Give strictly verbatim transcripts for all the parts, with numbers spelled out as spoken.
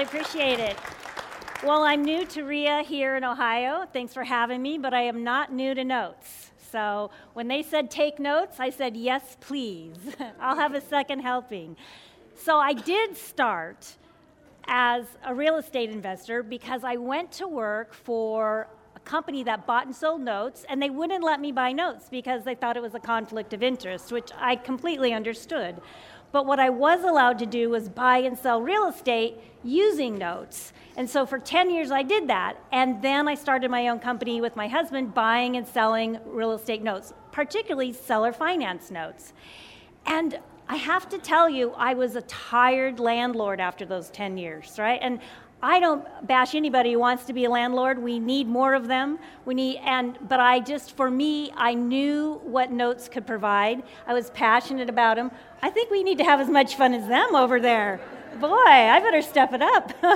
really appreciate it. Well, I'm new to R I A here in Ohio. Thanks for having me, but I am not new to notes. So when they said take notes, I said, yes, please. I'll have a second helping. So I did start as a real estate investor because I went to work for a company that bought and sold notes, and they wouldn't let me buy notes because they thought it was a conflict of interest, which I completely understood. But what I was allowed to do was buy and sell real estate using notes. And so for ten years I did that. And then I started my own company with my husband buying and selling real estate notes, particularly seller finance notes. And I have to tell you, I was a tired landlord after those ten years, right? And I don't bash anybody who wants to be a landlord. We need more of them. We need, and but I just, for me, I knew what notes could provide. I was passionate about them. I think we need to have as much fun as them over there. Boy, I better step it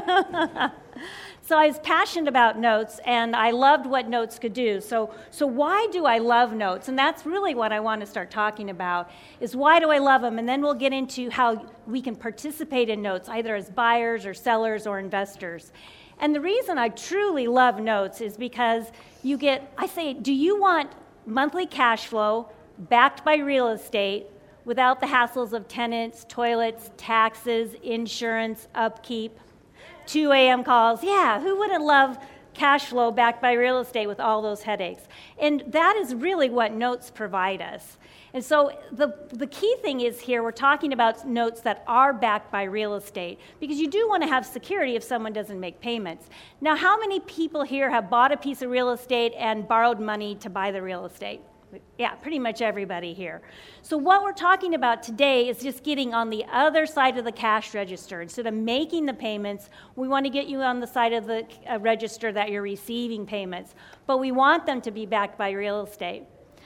up. So I was passionate about notes, and I loved what notes could do. So, so why do I love notes? And that's really what I want to start talking about, is why do I love them? And then we'll get into how we can participate in notes, either as buyers or sellers or investors. And the reason I truly love notes is because you get, I say, do you want monthly cash flow backed by real estate without the hassles of tenants, toilets, taxes, insurance, upkeep? two a.m. calls, yeah, who wouldn't love cash flow backed by real estate with all those headaches? And that is really what notes provide us. And so the, the key thing is here, we're talking about notes that are backed by real estate, because you do want to have security if someone doesn't make payments. Now, how many people here have bought a piece of real estate and borrowed money to buy the real estate? Yeah, pretty much everybody here. So what we're talking about today is just getting on the other side of the cash register. Instead of making the payments, we want to get you on the side of the uh, register that you're receiving payments. But we want them to be backed by real estate.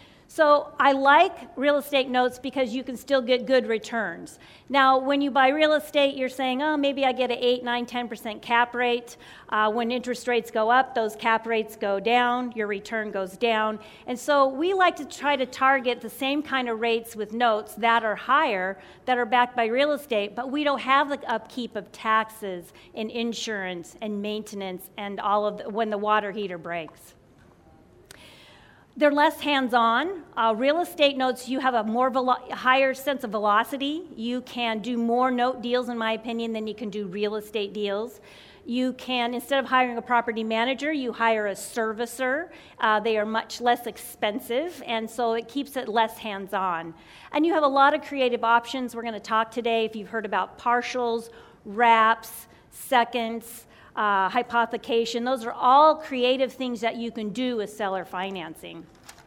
So I like real estate notes because you can still get good returns. Now, when you buy real estate, you're saying, oh, maybe I get an eight, nine, ten percent cap rate. Uh, when interest rates go up, those cap rates go down, your return goes down. And so we like to try to target the same kind of rates with notes that are higher, that are backed by real estate, but we don't have the upkeep of taxes and insurance and maintenance and all of the, when the water heater breaks. They're less hands-on. Uh, real estate notes, you have a more velo- higher sense of velocity. You can do more note deals, in my opinion, than you can do real estate deals. You can, instead of hiring a property manager, you hire a servicer. Uh, they are much less expensive, and so it keeps it less hands-on. And you have a lot of creative options. We're going to talk today, if you've heard about partials, wraps, seconds, Uh, hypothecation. Those are all creative things that you can do with seller financing.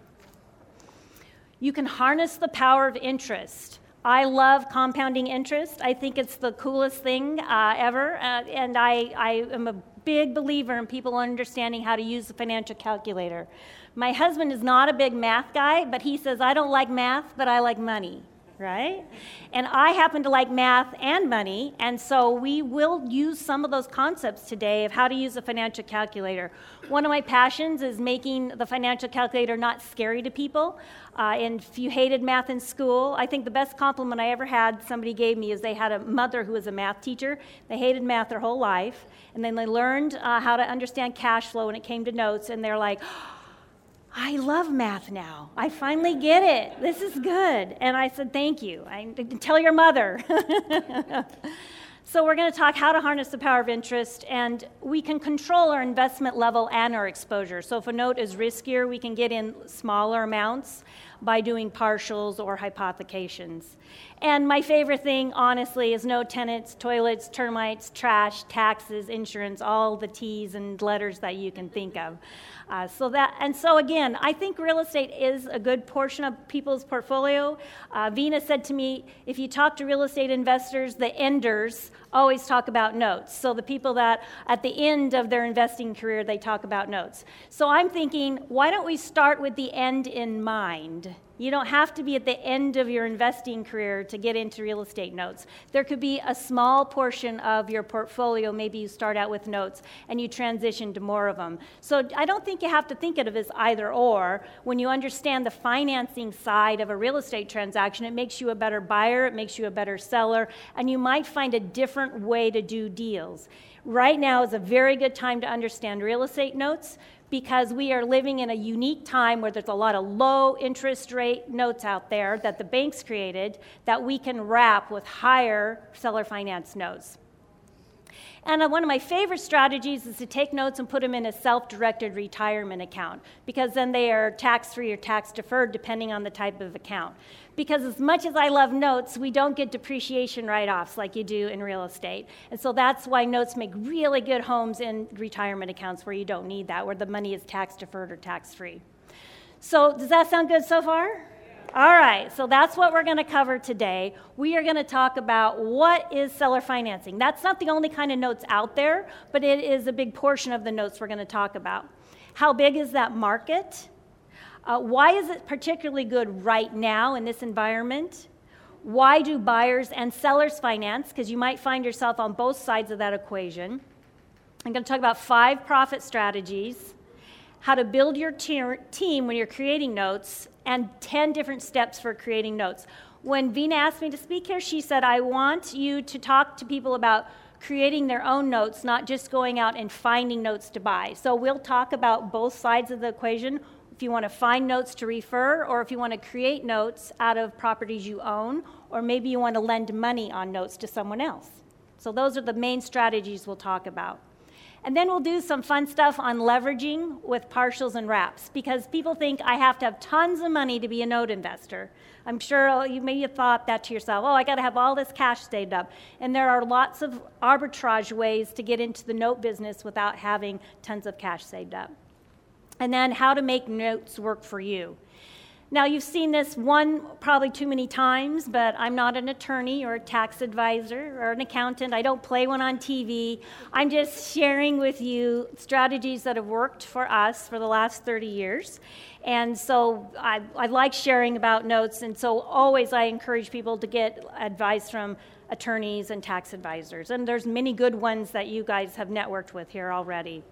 You can harness the power of interest. I love compounding interest. I think it's the coolest thing uh, ever, uh, and I, I am a big believer in people understanding how to use the financial calculator. My husband is not a big math guy, but he says, I don't like math, but I like money. Right? And I happen to like math and money, and so we will use some of those concepts today of how to use a financial calculator. One of my passions is making the financial calculator not scary to people. Uh, and if you hated math in school, I think the best compliment I ever had somebody gave me is they had a mother who was a math teacher. They hated math their whole life, and then they learned uh, how to understand cash flow when it came to notes, and they're like, I love math now. I finally get it. This is good. And I said, thank you. I tell your mother. So we're going to talk how to harness the power of interest, and we can control our investment level and our exposure. So if a note is riskier, we can get in smaller amounts by doing partials or hypothecations. And my favorite thing, honestly, is no tenants, toilets, termites, trash, taxes, insurance, all the T's and letters that you can think of. Uh, so that, and so again, I think real estate is a good portion of people's portfolio. Uh, Vina said to me, if you talk to real estate investors, the enders always talk about notes. So the people that at the end of their investing career, they talk about notes. So I'm thinking, why don't we start with the end in mind? You don't have to be at the end of your investing career to get into real estate notes. There could be a small portion of your portfolio, maybe you start out with notes and you transition to more of them. So I don't think you have to think of it as either or. When you understand the financing side of a real estate transaction, it makes you a better buyer, it makes you a better seller, and you might find a different way to do deals. Right now is a very good time to understand real estate notes, because we are living in a unique time where there's a lot of low interest rate notes out there that the banks created that we can wrap with higher seller finance notes. And uh, one of my favorite strategies is to take notes and put them in a self-directed retirement account, because then they are tax-free or tax-deferred depending on the type of account. Because as much as I love notes, we don't get depreciation write-offs like you do in real estate. And so that's why notes make really good homes in retirement accounts where you don't need that, where the money is tax-deferred or tax-free. So does that sound good so far? All right, so that's what we're going to cover today. We are going to talk about what is seller financing. That's not the only kind of notes out there, but it is a big portion of the notes we're going to talk about. How big is that market? Uh, why is it particularly good right now in this environment? Why do buyers and sellers finance? Because you might find yourself on both sides of that equation. I'm going to talk about five profit strategies, how to build your te- team when you're creating notes, and ten different steps for creating notes. When Vina asked me to speak here, she said, I want you to talk to people about creating their own notes, not just going out and finding notes to buy. So we'll talk about both sides of the equation. If you want to find notes to refer, or if you want to create notes out of properties you own, or maybe you want to lend money on notes to someone else. So those are the main strategies we'll talk about. And then we'll do some fun stuff on leveraging with partials and wraps, because people think I have to have tons of money to be a note investor. I'm sure you may have thought that to yourself, oh, I got to have all this cash saved up. And there are lots of arbitrage ways to get into the note business without having tons of cash saved up. And then how to make notes work for you. Now, you've seen this one probably too many times, but I'm not an attorney or a tax advisor or an accountant. I don't play one on T V. I'm just sharing with you strategies that have worked for us for the last thirty years. And so I, I like sharing about notes, and so always I encourage people to get advice from attorneys and tax advisors. And there's many good ones that you guys have networked with here already.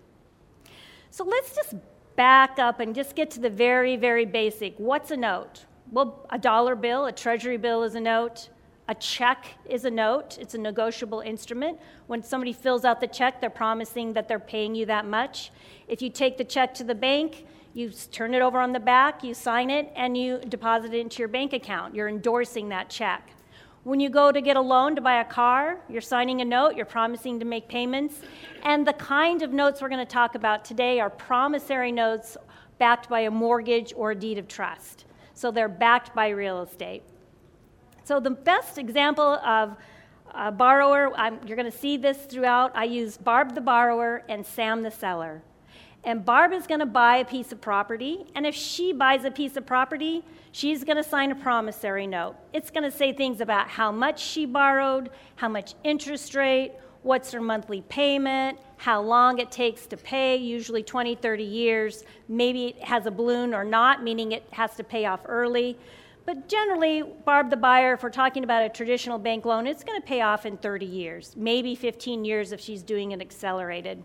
So let's just back up and just get to the very, very basic. What's a note? Well, a dollar bill, a treasury bill is a note. A check is a note. It's a negotiable instrument. When somebody fills out the check, they're promising that they're paying you that much. If you take the check to the bank, you turn it over on the back, you sign it, and you deposit it into your bank account. You're endorsing that check. When you go to get a loan to buy a car, you're signing a note, you're promising to make payments. And the kind of notes we're going to talk about today are promissory notes backed by a mortgage or a deed of trust. So they're backed by real estate. So the best example of a borrower, I'm, you're going to see this throughout, I use Barb the borrower and Sam the seller. And Barb is going to buy a piece of property, and if she buys a piece of property, she's going to sign a promissory note. It's going to say things about how much she borrowed, how much interest rate, what's her monthly payment, how long it takes to pay, usually twenty, thirty years. Maybe it has a balloon or not, meaning it has to pay off early. But generally, Barb the buyer, if we're talking about a traditional bank loan, it's going to pay off in thirty years, maybe fifteen years if she's doing it accelerated.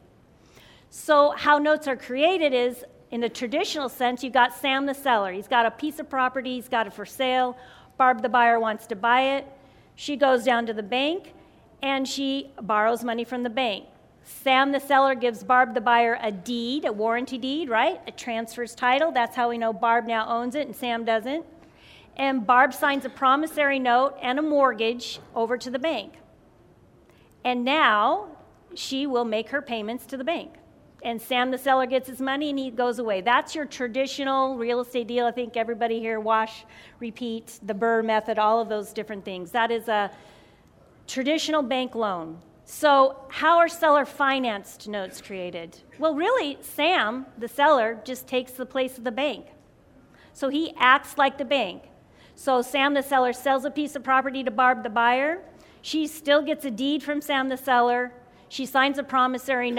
So how notes are created is, in the traditional sense, you've got Sam the seller. He's got a piece of property, he's got it for sale. Barb the buyer wants to buy it. She goes down to the bank, and she borrows money from the bank. Sam the seller gives Barb the buyer a deed, a warranty deed, right? It transfers title. That's how we know Barb now owns it and Sam doesn't. And Barb signs a promissory note and a mortgage over to the bank. And now she will make her payments to the bank. And Sam the seller gets his money and he goes away. That's your traditional real estate deal. I think everybody here, wash, repeat, the Burr method, all of those different things. That is a traditional bank loan. So how are seller financed notes created? Well, really, Sam, the seller, just takes the place of the bank. So he acts like the bank. So Sam the seller sells a piece of property to Barb the buyer. She still gets a deed from Sam the seller. She signs a promissory note.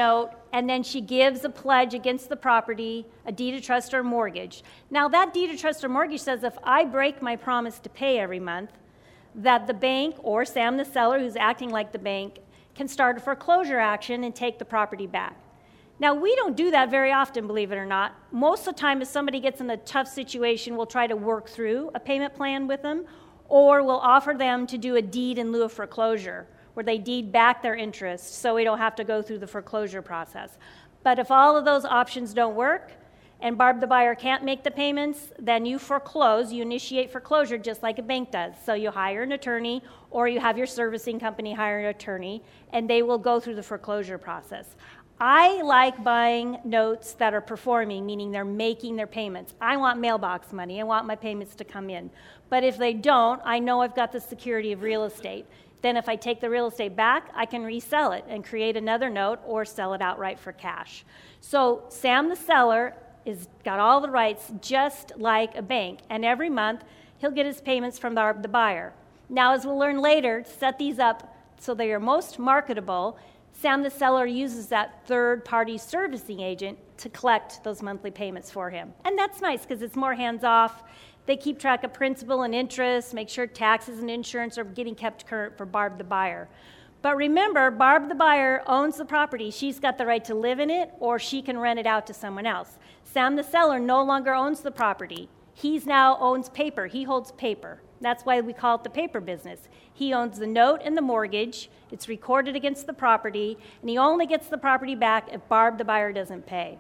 and then she gives a pledge against the property, a deed of trust or mortgage. Now, that deed of trust or mortgage says if I break my promise to pay every month, that the bank or Sam the seller, who's acting like the bank, can start a foreclosure action and take the property back. Now, we don't do that very often, believe it or not. Most of the time, if somebody gets in a tough situation, we'll try to work through a payment plan with them, or we'll offer them to do a deed in lieu of foreclosure, where they deed back their interest so we don't have to go through the foreclosure process. But if all of those options don't work, and Barb the buyer can't make the payments, then you foreclose, you initiate foreclosure just like a bank does. So you hire an attorney, or you have your servicing company hire an attorney, and they will go through the foreclosure process. I like buying notes that are performing, meaning they're making their payments. I want mailbox money. I want my payments to come in. But if they don't, I know I've got the security of real estate. Then if I take the real estate back, I can resell it and create another note or sell it outright for cash. So Sam the seller is got all the rights just like a bank, and every month he'll get his payments from the, the buyer. Now, as we'll learn later, to set these up so they are most marketable, Sam the seller uses that third-party servicing agent to collect those monthly payments for him. And that's nice because it's more hands-off. They keep track of principal and interest, make sure taxes and insurance are getting kept current for Barb the buyer. But remember, Barb the buyer owns the property. She's got the right to live in it, or she can rent it out to someone else. Sam the seller no longer owns the property. He's now owns paper. He holds paper. That's why we call it the paper business. He owns the note and the mortgage. It's recorded against the property, and he only gets the property back if Barb the buyer doesn't pay.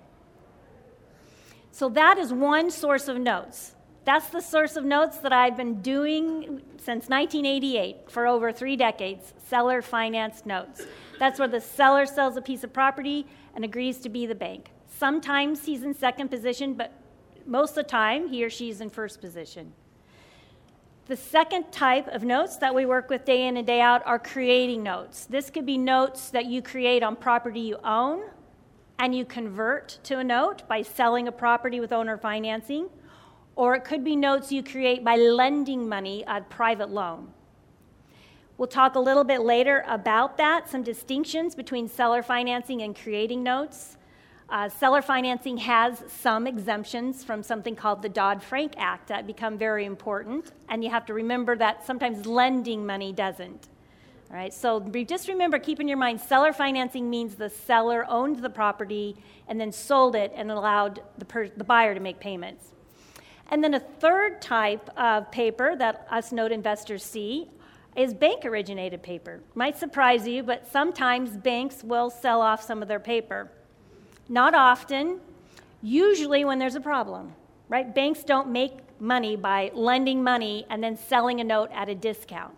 So that is one source of notes. That's the source of notes that I've been doing since nineteen eighty-eight, for over three decades, seller financed notes. That's where the seller sells a piece of property and agrees to be the bank. Sometimes he's in second position, but most of the time he or she's in first position. The second type of notes that we work with day in and day out are creating notes. This could be notes that you create on property you own and you convert to a note by selling a property with owner financing. Or it could be notes you create by lending money on private loan. We'll talk a little bit later about that, some distinctions between seller financing and creating notes. Uh, seller financing has some exemptions from something called the Dodd-Frank Act that become very important, and you have to remember that sometimes lending money doesn't. All right, so just remember, keep in your mind, seller financing means the seller owned the property and then sold it and allowed the, per- the buyer to make payments. And then a third type of paper that us note investors see is bank-originated paper. Might surprise you, but sometimes banks will sell off some of their paper. Not often, usually when there's a problem, right? Banks don't make money by lending money and then selling a note at a discount.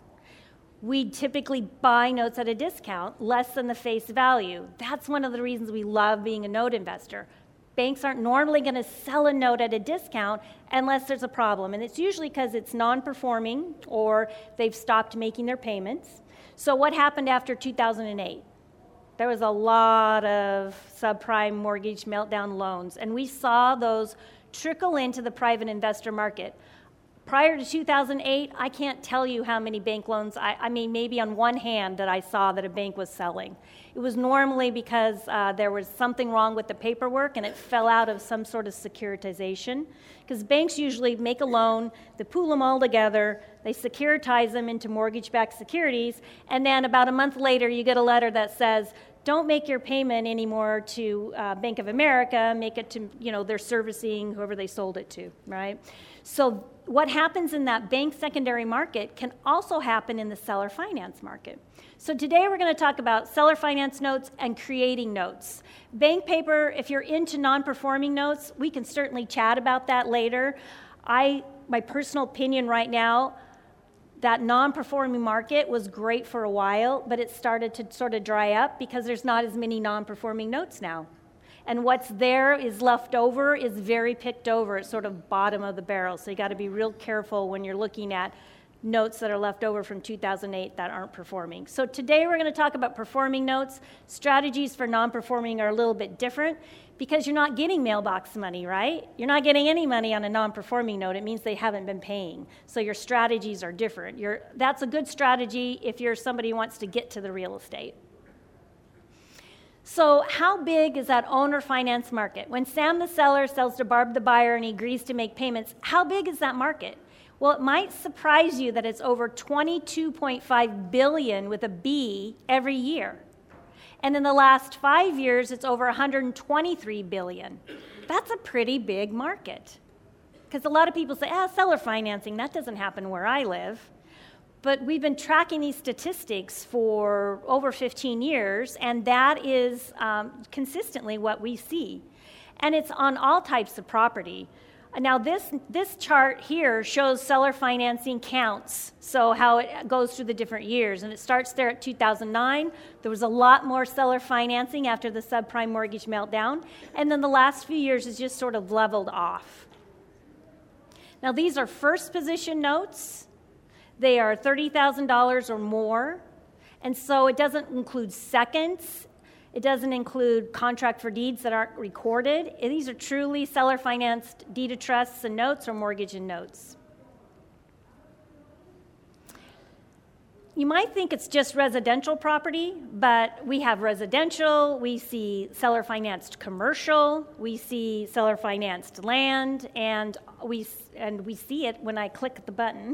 We typically buy notes at a discount, less than the face value. That's one of the reasons we love being a note investor. Banks aren't normally going to sell a note at a discount unless there's a problem. And it's usually because it's non-performing or they've stopped making their payments. So what happened after two thousand eight? There was a lot of subprime mortgage meltdown loans, and we saw those trickle into the private investor market. Prior to two thousand eight, I can't tell you how many bank loans, I, I mean, maybe on one hand that I saw that a bank was selling. It was normally because uh, there was something wrong with the paperwork and it fell out of some sort of securitization. Because banks usually make a loan, they pool them all together, they securitize them into mortgage-backed securities, and then about a month later you get a letter that says, don't make your payment anymore to uh, Bank of America, make it to, you know, their servicing, whoever they sold it to, right? So what happens in that bank secondary market can also happen in the seller finance market. So today we're going to talk about seller finance notes and creating notes. Bank paper, if you're into non-performing notes, we can certainly chat about that later. I, my personal opinion right now, that non-performing market was great for a while, but it started to sort of dry up because there's not as many non-performing notes now. And what's there is left over is very picked over. It's sort of bottom of the barrel. So you got to be real careful when you're looking at notes that are left over from two thousand eight that aren't performing. So today we're going to talk about performing notes. Strategies for non-performing are a little bit different because you're not getting mailbox money, right? You're not getting any money on a non-performing note. It means they haven't been paying. So your strategies are different. You're, that's a good strategy if you're somebody who wants to get to the real estate. So how big is that owner finance market? When Sam the seller sells to Barb the buyer and he agrees to make payments, how big is that market? Well, it might surprise you that it's over twenty-two point five billion with a B every year. And in the last five years, it's over one hundred twenty-three billion. That's a pretty big market. Because a lot of people say, ah, seller financing, that doesn't happen where I live. But we've been tracking these statistics for over fifteen years, and that is um, consistently what we see. And it's on all types of property. Now, this, this chart here shows seller financing counts, so how it goes through the different years. And it starts there at two thousand nine. There was a lot more seller financing after the subprime mortgage meltdown. And then the last few years has just sort of leveled off. Now, these are first position notes. They are thirty thousand dollars or more. And so it doesn't include seconds. It doesn't include contract for deeds that aren't recorded. These are truly seller-financed deed of trusts and notes or mortgage and notes. You might think it's just residential property, but we have residential, we see seller-financed commercial, we see seller-financed land, and we and we see it when I click the button.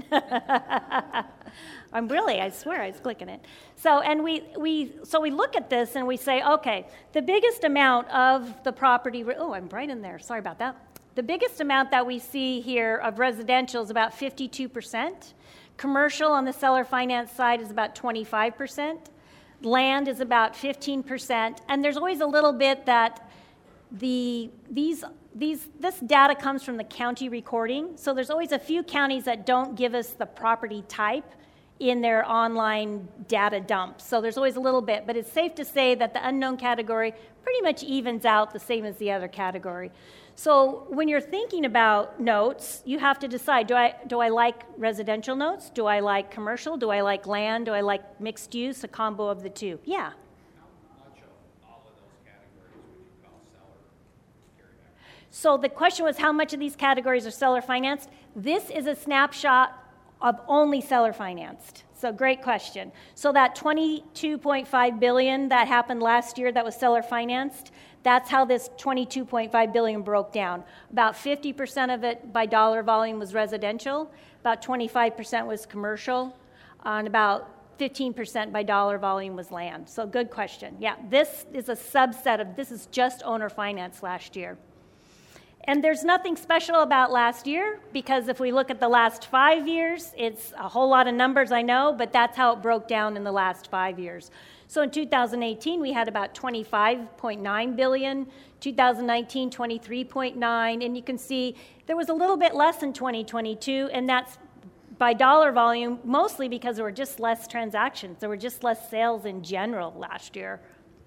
I'm really, I swear I was clicking it. So and we we so we look at this and we say, okay, the biggest amount of the property, oh, I'm right in there, sorry about that. The biggest amount that we see here of residential is about fifty-two percent. Commercial on the seller finance side is about twenty-five percent. Land is about fifteen percent. And there's always a little bit that the these these this data comes from the county recording. So there's always a few counties that don't give us the property type in their online data dump. So there's always a little bit, but it's safe to say that the unknown category pretty much evens out the same as the other category. So when you're thinking about notes, you have to decide, do I do I like residential notes? Do I like commercial? Do I like land? Do I like mixed use? A combo of the two? Yeah. How much of all of those categories would you call seller carryback? So the question was, how much of these categories are seller financed? This is a snapshot of only seller financed. So great question. So that twenty-two point five billion that happened last year that was seller financed, that's how this twenty-two point five billion broke down. About fifty percent of it by dollar volume was residential, about twenty-five percent was commercial, and about fifteen percent by dollar volume was land. So good question. Yeah, this is a subset of, this is just owner finance last year. And there's nothing special about last year, because if we look at the last five years, it's a whole lot of numbers, I know, but that's how it broke down in the last five years. So in two thousand eighteen, we had about twenty-five point nine billion, two thousand nineteen, twenty-three point nine, and you can see there was a little bit less in twenty twenty-two, and that's by dollar volume, mostly because there were just less transactions. There were just less sales in general last year.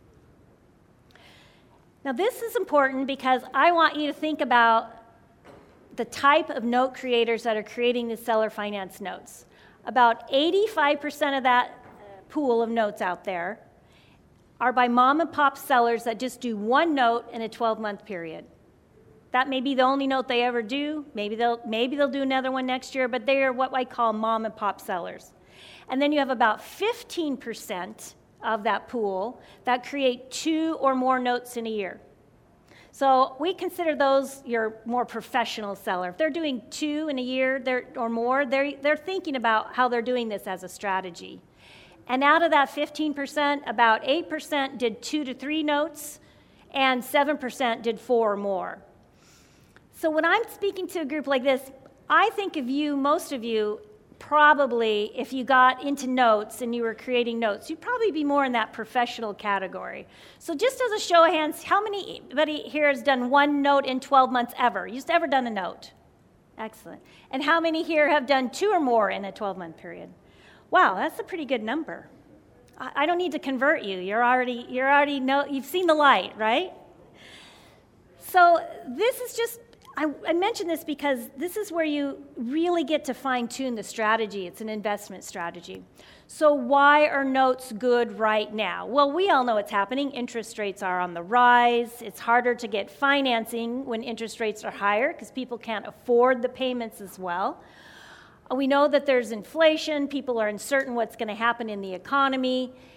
Now, this is important because I want you to think about the type of note creators that are creating the seller finance notes. About eighty-five percent of that pool of notes out there are by mom and pop sellers that just do one note in a twelve-month period. That may be the only note they ever do. Maybe they'll, maybe they'll do another one next year, but they are what I call mom and pop sellers. And then you have about fifteen percent of that pool that create two or more notes in a year. So we consider those your more professional seller. If they're doing two in a year they're, or more, they're, they're thinking about how they're doing this as a strategy. And out of that fifteen percent, about eight percent did two to three notes, and seven percent did four or more. So when I'm speaking to a group like this, I think of you, most of you, probably, if you got into notes and you were creating notes, you'd probably be more in that professional category. So just as a show of hands, how many anybody here has done one note in twelve months ever? You just ever done a note? Excellent. And how many here have done two or more in a twelve-month period? Wow, that's a pretty good number. I, I don't need to convert you. You're already, you're already know, you've seen the light, right? So this is just, I, I mention this because this is where you really get to fine-tune the strategy. It's an investment strategy. So why are notes good right now? Well, we all know what's happening. Interest rates are on the rise. It's harder to get financing when interest rates are higher because people can't afford the payments as well. We know that there's inflation. People are uncertain what's going to happen in the economy.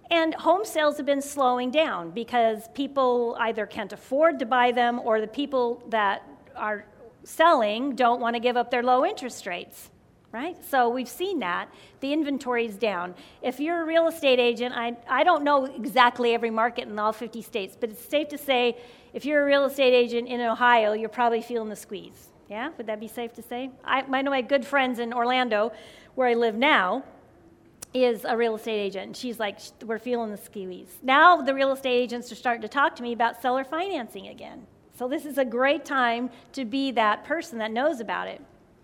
And home sales have been slowing down because people either can't afford to buy them, or the people that are selling don't want to give up their low interest rates, right? So we've seen that. The inventory is down. If you're a real estate agent, I, I don't know exactly every market in all fifty states, but it's safe to say if you're a real estate agent in Ohio, you're probably feeling the squeeze. Yeah, would that be safe to say? I, I know my good friends in Orlando, where I live now, is a real estate agent. And she's like, we're feeling the squeeze. Now the real estate agents are starting to talk to me about seller financing again. So this is a great time to be that person that knows about it.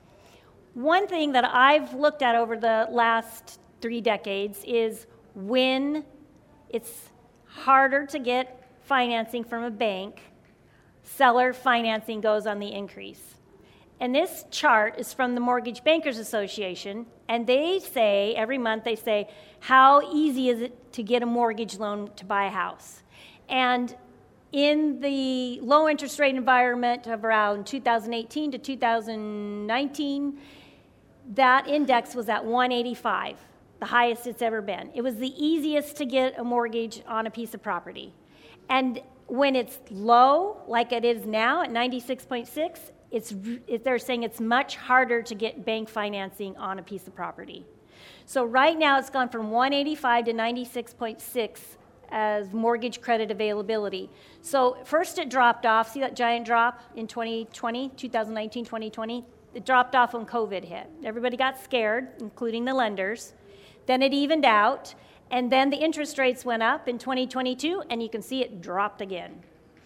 One thing that I've looked at over the last three decades is when it's harder to get financing from a bank, seller financing goes on the increase. And this chart is from the Mortgage Bankers Association, and they say, every month they say, how easy is it to get a mortgage loan to buy a house? And in the low interest rate environment of around two thousand eighteen to two thousand nineteen, that index was at one eighty-five, the highest it's ever been. It was the easiest to get a mortgage on a piece of property. And when it's low, like it is now at ninety-six point six, it's, they're saying it's much harder to get bank financing on a piece of property. So right now it's gone from one eighty-five to ninety-six point six as mortgage credit availability. So first it dropped off. See that giant drop in twenty twenty, twenty nineteen, twenty twenty? It dropped off when COVID hit. Everybody got scared, including the lenders. Then it evened out, and then the interest rates went up in twenty twenty-two, and you can see it dropped again.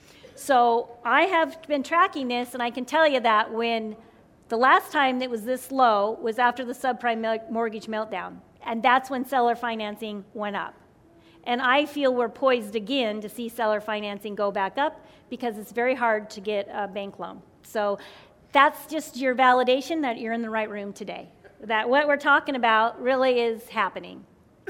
So I have been tracking this, and I can tell you that when the last time it was this low was after the subprime mortgage meltdown, and that's when seller financing went up. And I feel we're poised again to see seller financing go back up because it's very hard to get a bank loan. So that's just your validation that you're in the right room today, that what we're talking about really is happening.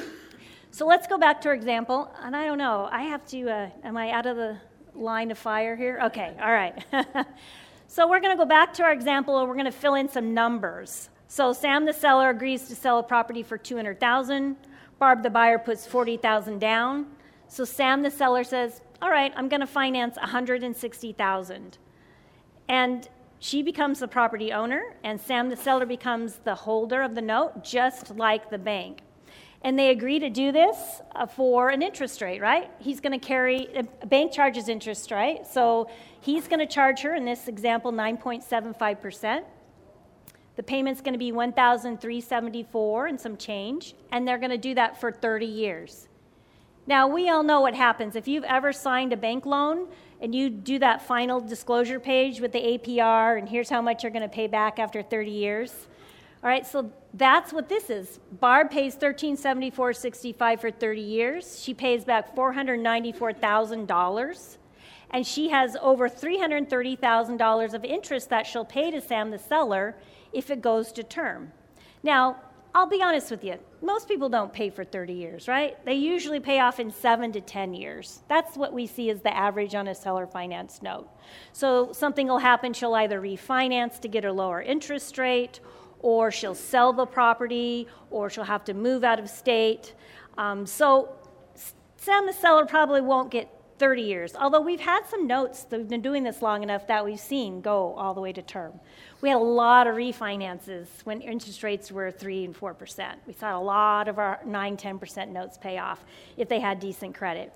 So let's go back to our example. And I don't know, I have to, uh, am I out of the line of fire here? Okay, all right. So we're going to go back to our example, and we're going to fill in some numbers. So Sam, the seller, agrees to sell a property for two hundred thousand dollars. Barb, the buyer, puts forty thousand dollars down. So Sam, the seller, says, all right, I'm going to finance one hundred sixty thousand dollars. And she becomes the property owner, and Sam, the seller, becomes the holder of the note, just like the bank. And they agree to do this uh, for an interest rate, right? He's going to carry, a bank charges interest, right? So he's going to charge her, in this example, nine point seven five percent. The payment's going to be one thousand three hundred seventy-four dollars and some change, and they're going to do that for thirty years. Now, we all know what happens. If you've ever signed a bank loan and you do that final disclosure page with the A P R, and here's how much you're going to pay back after thirty years. All right, so that's what this is. Barb pays one thousand three hundred seventy-four dollars and sixty-five cents for thirty years. She pays back four hundred ninety-four thousand dollars, and she has over three hundred thirty thousand dollars of interest that she'll pay to Sam, the seller, if it goes to term. Now, I'll be honest with you. Most people don't pay for thirty years, right? They usually pay off in seven to ten years. That's what we see as the average on a seller finance note. So something will happen. She'll either refinance to get a lower interest rate, or she'll sell the property, or she'll have to move out of state. Um, so Sam, the seller, probably won't get thirty years, although we've had some notes that we've been doing this long enough that we've seen go all the way to term. We had a lot of refinances when interest rates were three and four percent. We saw a lot of our nine, ten percent notes pay off if they had decent credit.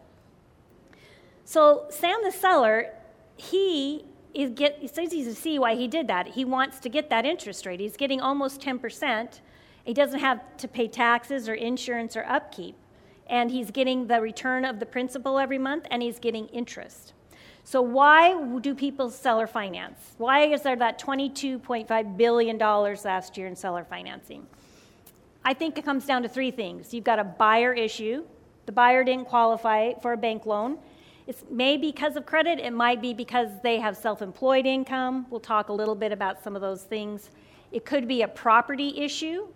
So Sam, the seller, he is get, it's easy to see why he did that. He wants to get that interest rate. He's getting almost ten percent. He doesn't have to pay taxes or insurance or upkeep. And he's getting the return of the principal every month, and he's getting interest. So why do people seller finance? Why is there that twenty-two point five billion dollars last year in seller financing? I think it comes down to three things. You've got a buyer issue. The buyer didn't qualify for a bank loan. It may be because of credit. It might be because they have self-employed income. We'll talk a little bit about some of those things. It could be a property issue,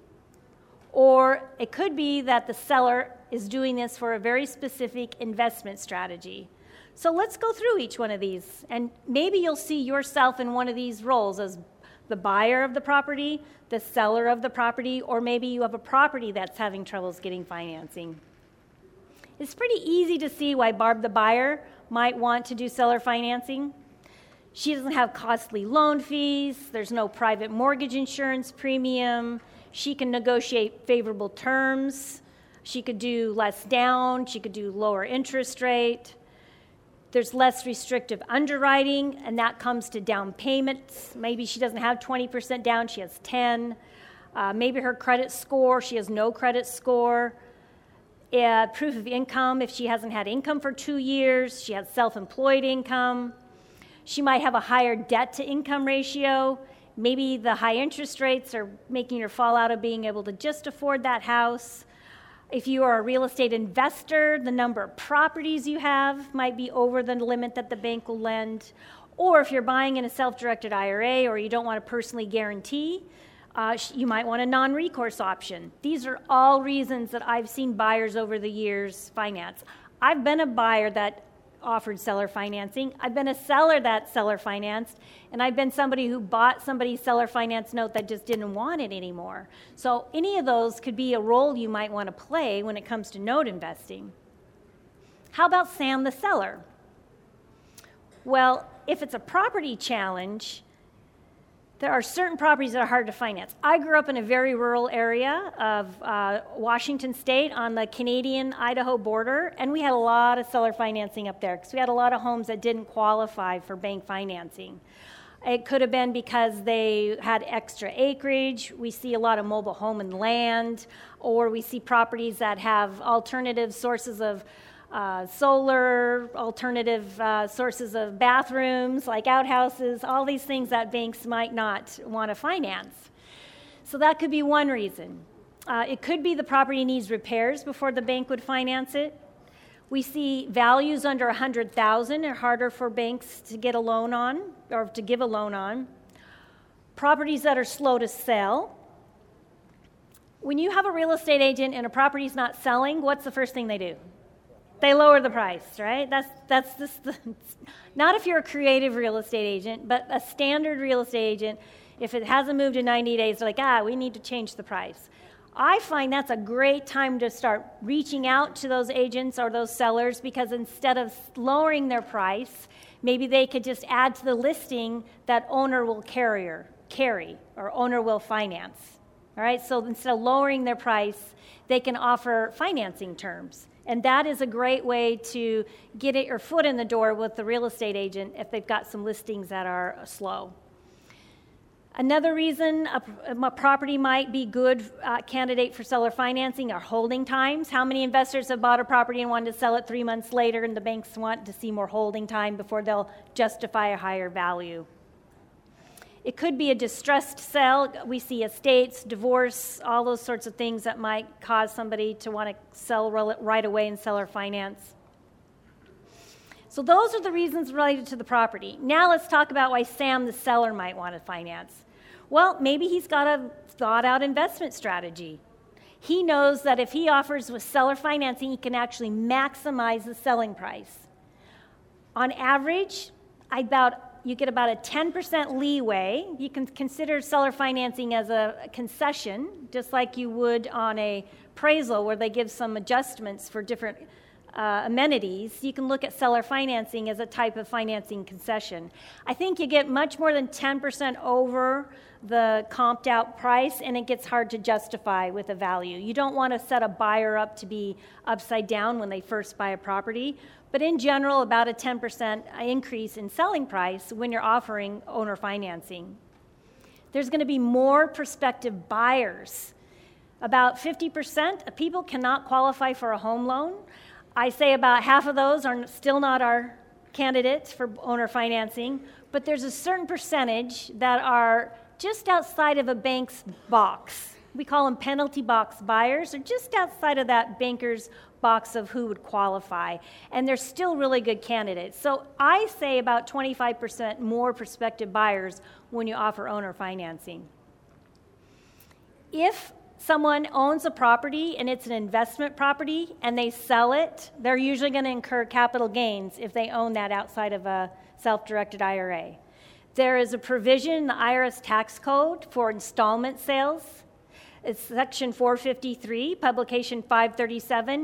or it could be that the seller is doing this for a very specific investment strategy. So let's go through each one of these, and maybe you'll see yourself in one of these roles as the buyer of the property, the seller of the property, or maybe you have a property that's having troubles getting financing. It's pretty easy to see why Barb the buyer might want to do seller financing. She doesn't have costly loan fees. There's no private mortgage insurance premium. She can negotiate favorable terms. She could do less down. She could do lower interest rate. There's less restrictive underwriting, and that comes to down payments. Maybe she doesn't have twenty percent down, she has ten. Uh, maybe her credit score, she has no credit score. Uh, proof of income, if she hasn't had income for two years, she has self-employed income. She might have a higher debt-to-income ratio. Maybe the high interest rates are making her fall out of being able to just afford that house. If you are a real estate investor, the number of properties you have might be over the limit that the bank will lend. Or if you're buying in a self-directed I R A or you don't want to personally guarantee, uh, you might want a non-recourse option. These are all reasons that I've seen buyers over the years finance. I've been a buyer that offered seller financing. I've been a seller that seller financed, and I've been somebody who bought somebody's seller finance note that just didn't want it anymore. So any of those could be a role you might want to play when it comes to note investing. How about Sam the seller? Well, if it's a property challenge, there are certain properties that are hard to finance. I grew up in a very rural area of uh, Washington State on the Canadian-Idaho border, and we had a lot of seller financing up there because we had a lot of homes that didn't qualify for bank financing. It could have been because they had extra acreage. We see a lot of mobile home and land, or we see properties that have alternative sources of Uh, solar, alternative uh, sources of bathrooms, like outhouses, all these things that banks might not want to finance. So that could be one reason. Uh, it could be the property needs repairs before the bank would finance it. We see values under one hundred thousand dollars are harder for banks to get a loan on, or to give a loan on. Properties that are slow to sell. When you have a real estate agent and a property is not selling, what's the first thing they do? They lower the price, right? That's that's this. Not if you're a creative real estate agent, but a standard real estate agent. If it hasn't moved in ninety days, they're like, ah, we need to change the price. I find that's a great time to start reaching out to those agents or those sellers, because instead of lowering their price, maybe they could just add to the listing that owner will carrier, carry or owner will finance. All right, so instead of lowering their price, they can offer financing terms. And that is a great way to get it, your foot in the door with the real estate agent if they've got some listings that are slow. Another reason a, a property might be good uh, candidate for seller financing are holding times. How many investors have bought a property and wanted to sell it three months later, and the banks want to see more holding time before they'll justify a higher value? It could be a distressed sale. We see estates, divorce, all those sorts of things that might cause somebody to want to sell right away in seller finance. So those are the reasons related to the property. Now let's talk about why Sam the seller might want to finance. Well, maybe he's got a thought-out investment strategy. He knows that if he offers with seller financing, he can actually maximize the selling price. On average, I about you get about a ten percent leeway. You can consider seller financing as a concession, just like you would on a appraisal where they give some adjustments for different uh, amenities. You can look at seller financing as a type of financing concession. I think you get much more than ten percent over the comped out price, and it gets hard to justify with a value. You don't want to set a buyer up to be upside down when they first buy a property. But in general, about a ten percent increase in selling price when you're offering owner financing. There's going to be more prospective buyers. About fifty percent of people cannot qualify for a home loan. I say about half of those are still not our candidates for owner financing, but there's a certain percentage that are just outside of a bank's box. We call them penalty box buyers. They're just outside of that banker's box of who would qualify, and they're still really good candidates. So I say about twenty-five percent more prospective buyers when you offer owner financing. If someone owns a property and it's an investment property and they sell it, they're usually going to incur capital gains if they own that outside of a self-directed I R A. There is a provision in the I R S tax code for installment sales. It's section four fifty-three, publication five thirty-seven.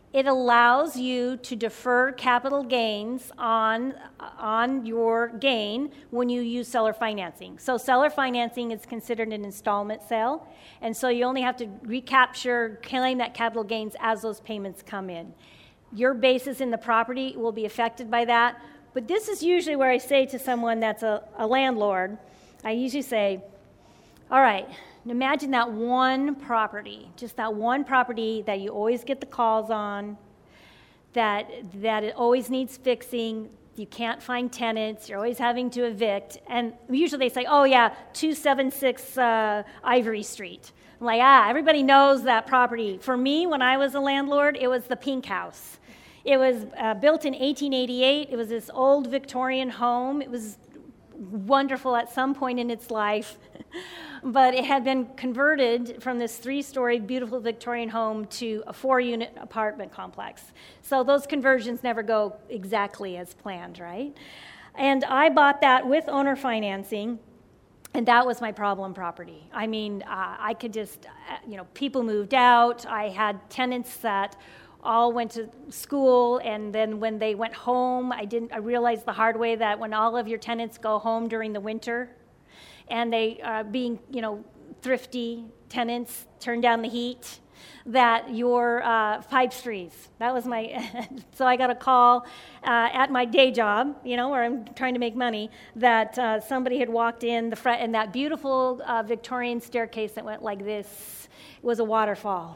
it allows you to defer capital gains on, on your gain when you use seller financing. So seller financing is considered an installment sale, and so you only have to recapture, claim that capital gains as those payments come in. Your basis in the property will be affected by that, but this is usually where I say to someone that's a, a landlord, I usually say, all right, imagine that one property, just that one property that you always get the calls on, that that it always needs fixing, you can't find tenants, you're always having to evict, and usually they say, oh yeah, two seventy-six uh, Ivory Street. I'm like, ah, everybody knows that property. For me, when I was a landlord, it was the Pink House. It was uh, built in eighteen eighty-eight. It was this old Victorian home. It was wonderful at some point in its life, but it had been converted from this three-story beautiful Victorian home to a four-unit apartment complex. So those conversions never go exactly as planned, right? And I bought that with owner financing, and that was my problem property. I mean, uh, I could just, uh, you know, people moved out. I had tenants that all went to school, and then when they went home, I didn't. I realized the hard way that when all of your tenants go home during the winter, and they are being, you know, thrifty tenants, turn down the heat, that your uh, pipes freeze. That was my. So I got a call uh, at my day job, you know, where I'm trying to make money, that uh, somebody had walked in the front, and that beautiful uh, Victorian staircase that went like this was a waterfall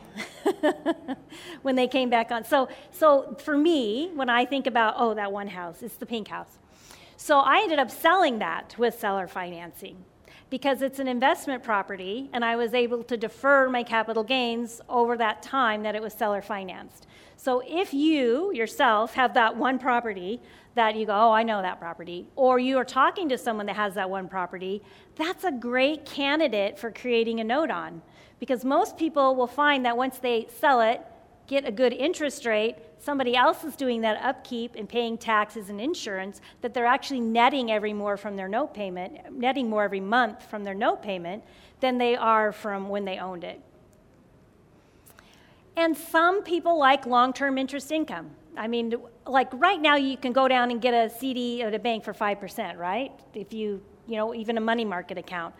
when they came back on. So, so for me, when I think about, oh, that one house, it's the Pink House. So I ended up selling that with seller financing because it's an investment property, and I was able to defer my capital gains over that time that it was seller financed. So if you yourself have that one property that you go, oh, I know that property, or you are talking to someone that has that one property, that's a great candidate for creating a note on. Because most people will find that once they sell it, get a good interest rate, somebody else is doing that upkeep and paying taxes and insurance, that they're actually netting every more from their note payment, netting more every month from their note payment than they are from when they owned it. And some people like long-term interest income. I mean, like right now you can go down and get a C D at a bank for five percent, right? If you, you know, even a money market account.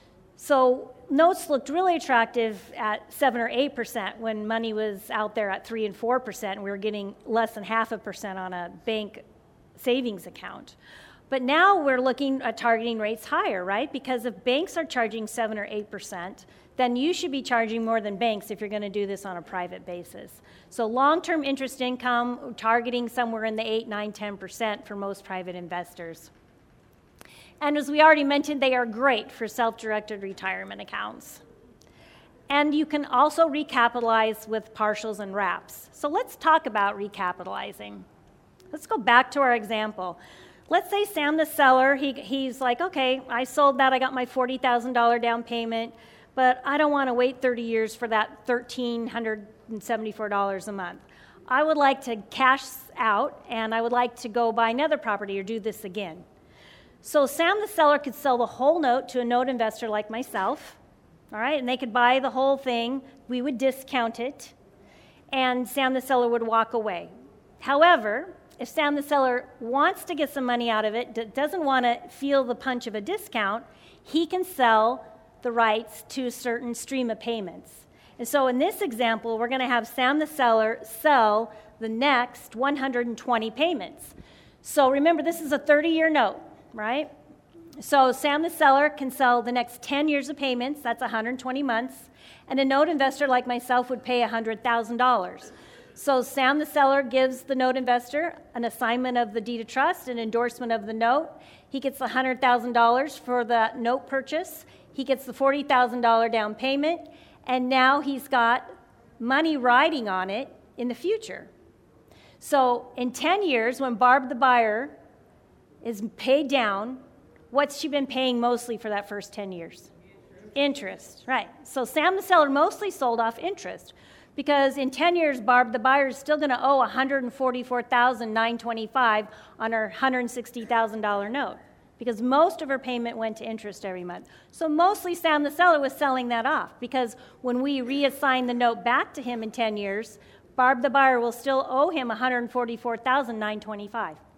So notes looked really attractive at seven or eight percent when money was out there at three and four percent, and we were getting less than half a percent on a bank savings account. But now we're looking at targeting rates higher, right? Because if banks are charging seven or eight percent, then you should be charging more than banks if you're going to do this on a private basis. So long-term interest income, targeting somewhere in the eight, nine, ten percent for most private investors. And as we already mentioned, they are great for self-directed retirement accounts. And you can also recapitalize with partials and wraps. So let's talk about recapitalizing. Let's go back to our example. Let's say Sam the seller, he, he's like, okay, I sold that, I got my forty thousand dollars down payment, but I don't want to wait thirty years for that one thousand three hundred seventy-four dollars a month. I would like to cash out, and I would like to go buy another property or do this again. So Sam the seller could sell the whole note to a note investor like myself, all right, and they could buy the whole thing. We would discount it, and Sam the seller would walk away. However, if Sam the seller wants to get some money out of it, doesn't want to feel the punch of a discount, he can sell the rights to a certain stream of payments. And so in this example, we're going to have Sam the seller sell the next one hundred twenty payments. So remember, this is a thirty-year note, right? So Sam the seller can sell the next ten years of payments, that's one hundred twenty months, and a note investor like myself would pay one hundred thousand dollars. So Sam the seller gives the note investor an assignment of the deed of trust, an endorsement of the note. He gets one hundred thousand dollars for the note purchase. He gets the forty thousand dollars down payment, and now he's got money riding on it in the future. So in ten years, when Barb the buyer is paid down, what's she been paying mostly for that first ten years? Interest, right. So Sam the seller mostly sold off interest, because in ten years, Barb the buyer is still going to owe one hundred forty-four thousand nine hundred twenty-five dollars on her one hundred sixty thousand dollars note, because most of her payment went to interest every month. So mostly Sam the seller was selling that off, because when we reassign the note back to him in ten years, Barb the buyer will still owe him one hundred forty-four thousand nine hundred twenty-five dollars.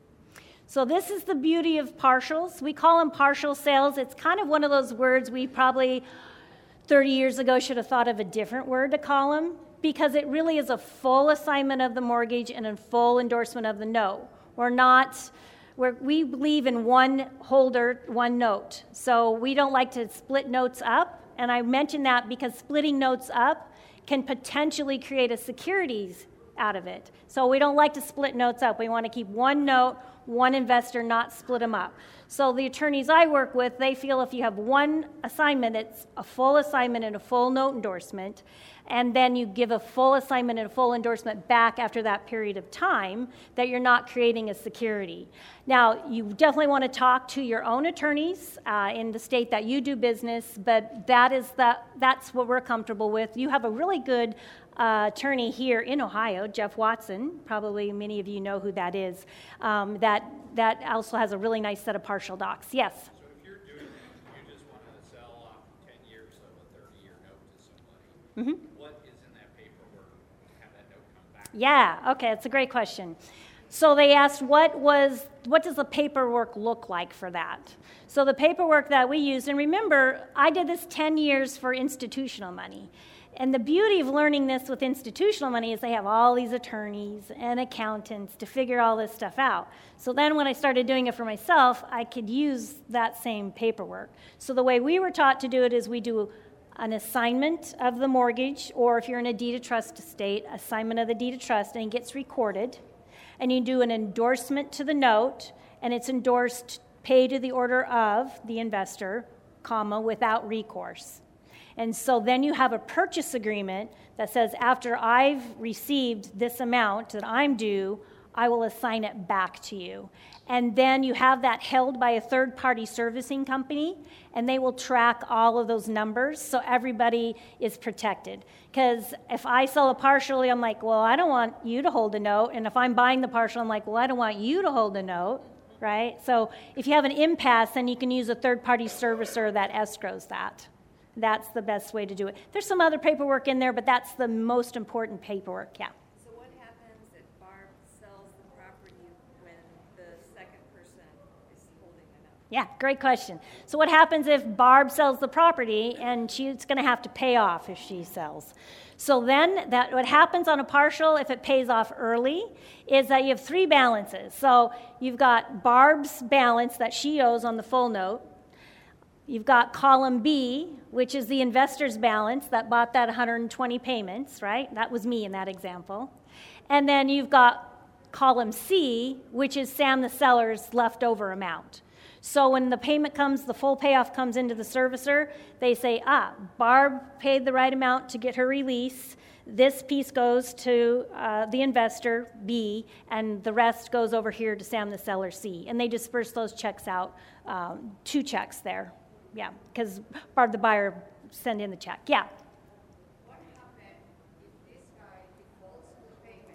So this is the beauty of partials. We call them partial sales. It's kind of one of those words we probably thirty years ago should have thought of a different word to call them, because it really is a full assignment of the mortgage and a full endorsement of the note. We're not, we're, we believe in one holder, one note. So we don't like to split notes up. And I mention that because splitting notes up can potentially create a securities out of it. So we don't like to split notes up. We want to keep one note, one investor, not split them up. So the attorneys I work with, they feel if you have one assignment, it's a full assignment and a full note endorsement, and then you give a full assignment and a full endorsement back after that period of time, that you're not creating a security. Now, you definitely want to talk to your own attorneys uh, in the state that you do business, but that is the, that's what we're comfortable with. You have a really good Uh, attorney here in Ohio, Jeff Watson, probably many of you know who that is, um, that, that also has a really nice set of partial docs. Yes? So if you're doing that, you just want to sell off ten years of a thirty-year note to somebody, Mm-hmm. what is in that paperwork to have that note come back? Yeah, okay, that's a great question. So they asked, what was, what does the paperwork look like for that? So the paperwork that we used, and remember, I did this ten years for institutional money. And the beauty of learning this with institutional money is they have all these attorneys and accountants to figure all this stuff out. So then when I started doing it for myself, I could use that same paperwork. So the way we were taught to do it is we do an assignment of the mortgage, or if you're in a deed of trust estate, assignment of the deed of trust, and it gets recorded. And you do an endorsement to the note, and it's endorsed, pay to the order of the investor, comma, without recourse. And so then you have a purchase agreement that says, after I've received this amount that I'm due, I will assign it back to you. And then you have that held by a third-party servicing company, and they will track all of those numbers so everybody is protected. Because if I sell a partially, I'm like, well, I don't want you to hold a note. And if I'm buying the partial, I'm like, well, I don't want you to hold a note, right? So if you have an impasse, then you can use a third-party servicer that escrows that. That's the best way to do it. There's some other paperwork in there, but that's the most important paperwork, yeah. So what happens if Barb sells the property when the second person is holding it up? Yeah, great question. So what happens if Barb sells the property and she's going to have to pay off if she sells? So then that what happens on a partial, if it pays off early, is that you have three balances. So you've got Barb's balance that she owes on the full note. You've got column B, which is the investor's balance that bought that one hundred twenty payments, right? That was me in that example. And then you've got column C, which is Sam the seller's leftover amount. So when the payment comes, the full payoff comes into the servicer, they say, ah, Barb paid the right amount to get her release. This piece goes to uh, the investor, B, and the rest goes over here to Sam the seller, C. And they disperse those checks out, um, two checks there. Yeah, because Barb the buyer send in the check. Yeah. What happens if this guy defaults the payment?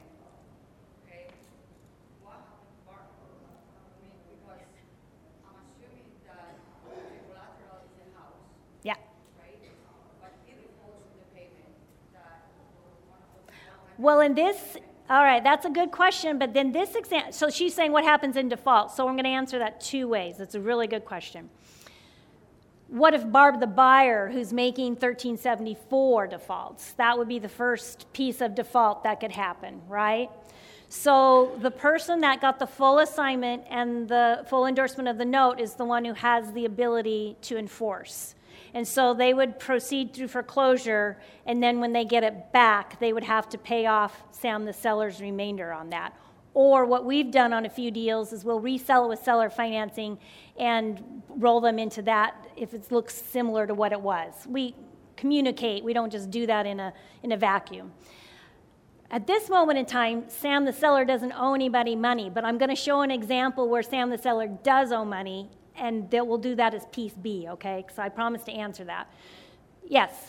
Okay, what happens to Barb? I mean, because I'm assuming that the collateral is the house, Yeah. right? But he defaults the payment that one of those. Well, in this, all right, that's a good question, but then this example, so she's saying what happens in default. So I'm going to answer that two ways. It's a really good question. What if Barb the buyer, who's making thirteen seventy-four, defaults? That would be the first piece of default that could happen, right? So the person that got the full assignment and the full endorsement of the note is the one who has the ability to enforce. And so they would proceed through foreclosure, and then when they get it back, they would have to pay off Sam the seller's remainder on that. Or what we've done on a few deals is we'll resell it with seller financing and roll them into that if it looks similar to what it was. We communicate. We don't just do that in a, in a vacuum. At this moment in time, Sam the seller doesn't owe anybody money, but I'm going to show an example where Sam the seller does owe money, and that we'll do that as piece B, okay? Because I promised to answer that. Yes?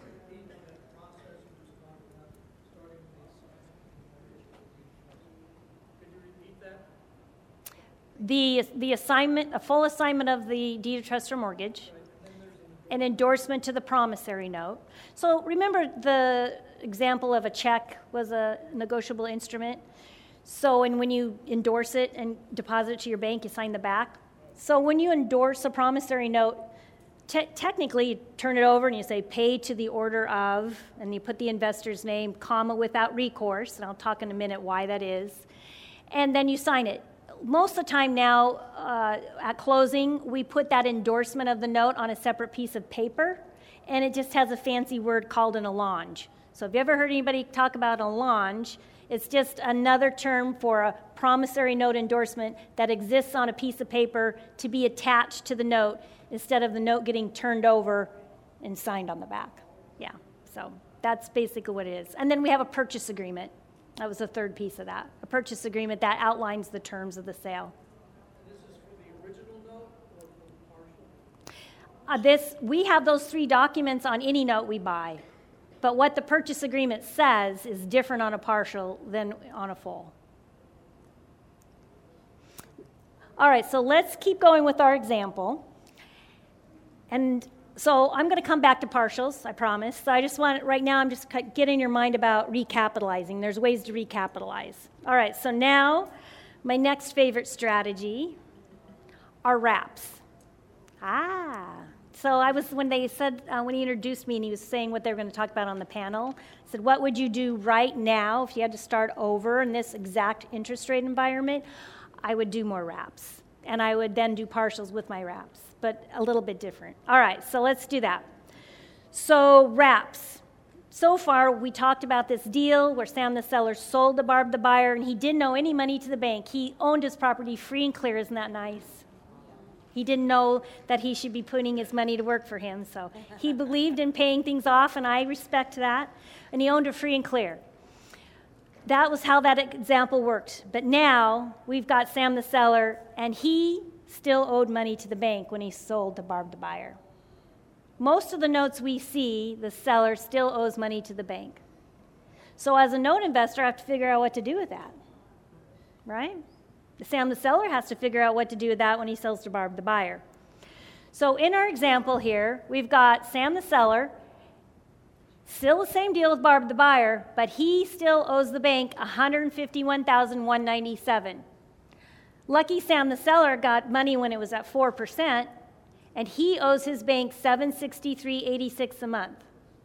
The, the assignment, a full assignment of the deed of trust or mortgage, an endorsement to the promissory note. So remember, the example of a check was a negotiable instrument. So, and when you endorse it and deposit it to your bank, you sign the back. So when you endorse a promissory note, te- technically you turn it over and you say pay to the order of, and you put the investor's name, comma, without recourse, and I'll talk in a minute why that is, and then you sign it. Most of the time now, uh, at closing, we put that endorsement of the note on a separate piece of paper, and it just has a fancy word called an allonge. So have you ever heard anybody talk about an allonge? It's just another term for a promissory note endorsement that exists on a piece of paper to be attached to the note instead of the note getting turned over and signed on the back. Yeah, so that's basically what it is. And then we have a purchase agreement. That was the third piece of that. A purchase agreement that outlines the terms of the sale. And this is for the original note or for the partial? Uh, this, we have those three documents on any note we buy. But what the purchase agreement says is different on a partial than on a full. All right, so let's keep going with our example. And so I'm going to come back to partials, I promise. So I just want, right now, I'm just getting your mind about recapitalizing. There's ways to recapitalize. All right, so now my next favorite strategy are wraps. Ah. So I was, when they said, uh, when he introduced me and he was saying what they were going to talk about on the panel, I said, what would you do right now if you had to start over in this exact interest rate environment? I would do more wraps. And I would then do partials with my wraps, but a little bit different. All right, so let's do that. So wraps. So far, we talked about this deal where Sam the seller sold to Barb the buyer, and he didn't owe any money to the bank. He owned his property free and clear. Isn't that nice? He didn't know that he should be putting his money to work for him, so he believed in paying things off, and I respect that, and he owned it free and clear. That was how that example worked. But now we've got Sam the seller, and he still owed money to the bank when he sold to Barb the buyer. Most of the notes we see, the seller still owes money to the bank. So as a note investor, I have to figure out what to do with that, right? Sam the seller has to figure out what to do with that when he sells to Barb the buyer. So in our example here, we've got Sam the seller, still the same deal with Barb the buyer, but he still owes the bank one hundred fifty-one thousand one hundred ninety-seven dollars. Lucky Sam the seller got money when it was at four percent, and he owes his bank seven hundred sixty-three dollars and eighty-six cents a month.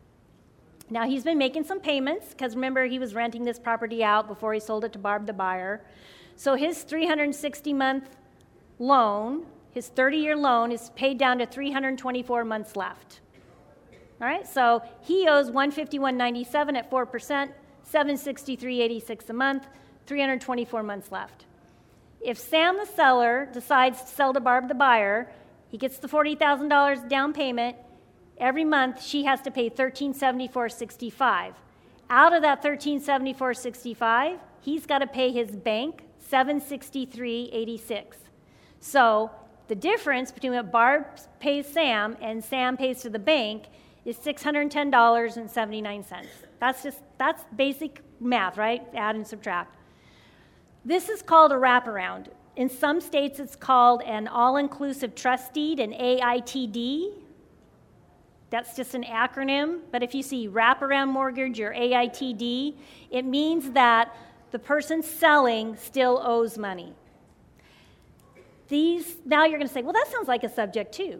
Now, he's been making some payments, because remember, he was renting this property out before he sold it to Barb the buyer. So his three hundred sixty month loan, his thirty-year loan, is paid down to three hundred twenty-four months left. All right, so he owes one hundred fifty-one dollars and ninety-seven cents at four percent, seven hundred sixty-three dollars and eighty-six cents a month, three hundred twenty-four months left. If Sam the seller decides to sell to Barb the buyer, he gets the forty thousand dollars down payment. Every month, she has to pay one thousand three hundred seventy-four dollars and sixty-five cents. Out of that one thousand three hundred seventy-four dollars and sixty-five cents, he's got to pay his bank seven hundred sixty-three dollars and eighty-six cents. So the difference between what Barb pays Sam and Sam pays to the bank is six hundred ten dollars and seventy-nine cents. That's just, that's basic math, right? Add and subtract. This is called a wraparound. In some states, it's called an all-inclusive trust deed, an A I T D. That's just an acronym, but if you see wraparound mortgage or A I T D, it means that the person selling still owes money. These, now you're going to say, well, that sounds like a subject to.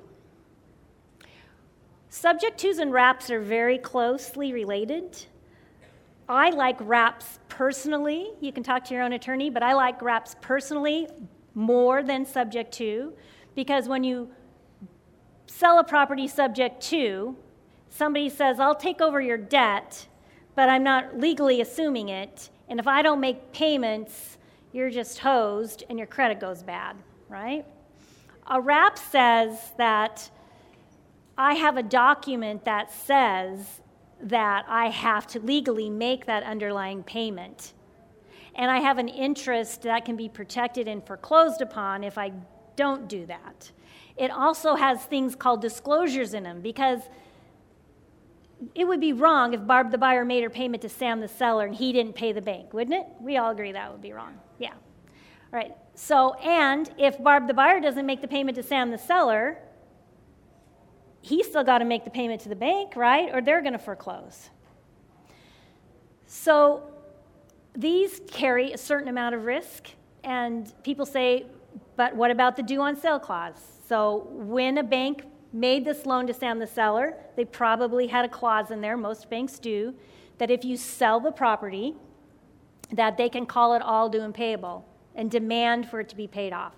Subject tos and wraps are very closely related. I like wraps personally. You can talk to your own attorney, but I like wraps personally more than subject to, because when you sell a property subject to, somebody says, I'll take over your debt, but I'm not legally assuming it, and if I don't make payments, you're just hosed and your credit goes bad, right? A wrap says that I have a document that says that I have to legally make that underlying payment, and I have an interest that can be protected and foreclosed upon if I don't do that. It also has things called disclosures in them, because it would be wrong if Barb the buyer made her payment to Sam the seller and he didn't pay the bank, wouldn't it? We all agree that would be wrong. Yeah. All right. So, and if Barb the buyer doesn't make the payment to Sam the seller, he's still got to make the payment to the bank, right? Or they're going to foreclose. So these carry a certain amount of risk, and people say, but what about the due on sale clause? So when a bank made this loan to Sam the seller, they probably had a clause in there, most banks do, that if you sell the property, that they can call it all due and payable and demand for it to be paid off.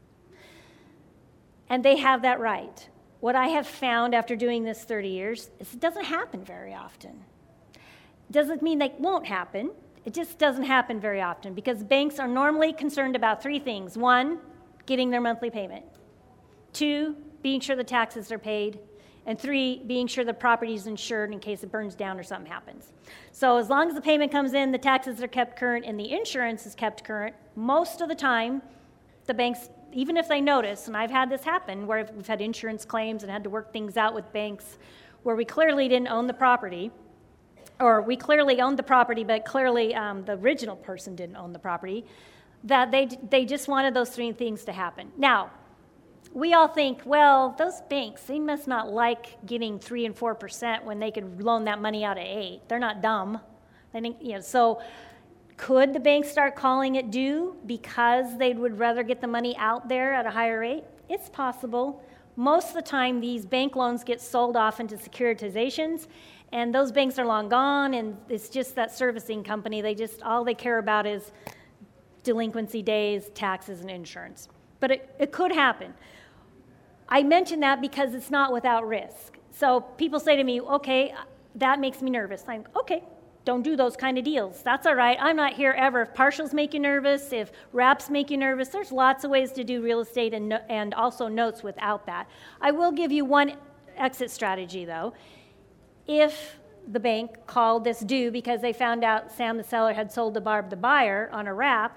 And they have that right. What I have found after doing this thirty years is it doesn't happen very often. Doesn't mean they won't happen. It just doesn't happen very often because banks are normally concerned about three things. One, getting their monthly payment. Two, being sure the taxes are paid. And three, being sure the property is insured in case it burns down or something happens. So as long as the payment comes in, the taxes are kept current, and the insurance is kept current, most of the time, the banks, even if they notice, and I've had this happen where we've had insurance claims and had to work things out with banks where we clearly didn't own the property, or we clearly owned the property, but clearly um, the original person didn't own the property, that they, they just wanted those three things to happen. Now, we all think, well, those banks, they must not like getting three and four percent when they could loan that money out at eight. They're not dumb. I think, you know, so could the banks start calling it due because they would rather get the money out there at a higher rate? It's possible. Most of the time, these bank loans get sold off into securitizations, and those banks are long gone, and it's just that servicing company. They just, all they care about is delinquency days, taxes, and insurance. But it, it could happen. I mention that because it's not without risk. So people say to me, okay, that makes me nervous. I'm, okay, don't do those kind of deals. That's all right. I'm not here ever. If partials make you nervous, if wraps make you nervous, there's lots of ways to do real estate and, no, and also notes without that. I will give you one exit strategy, though. If the bank called this due because they found out Sam the seller had sold to Barb the buyer on a wrap,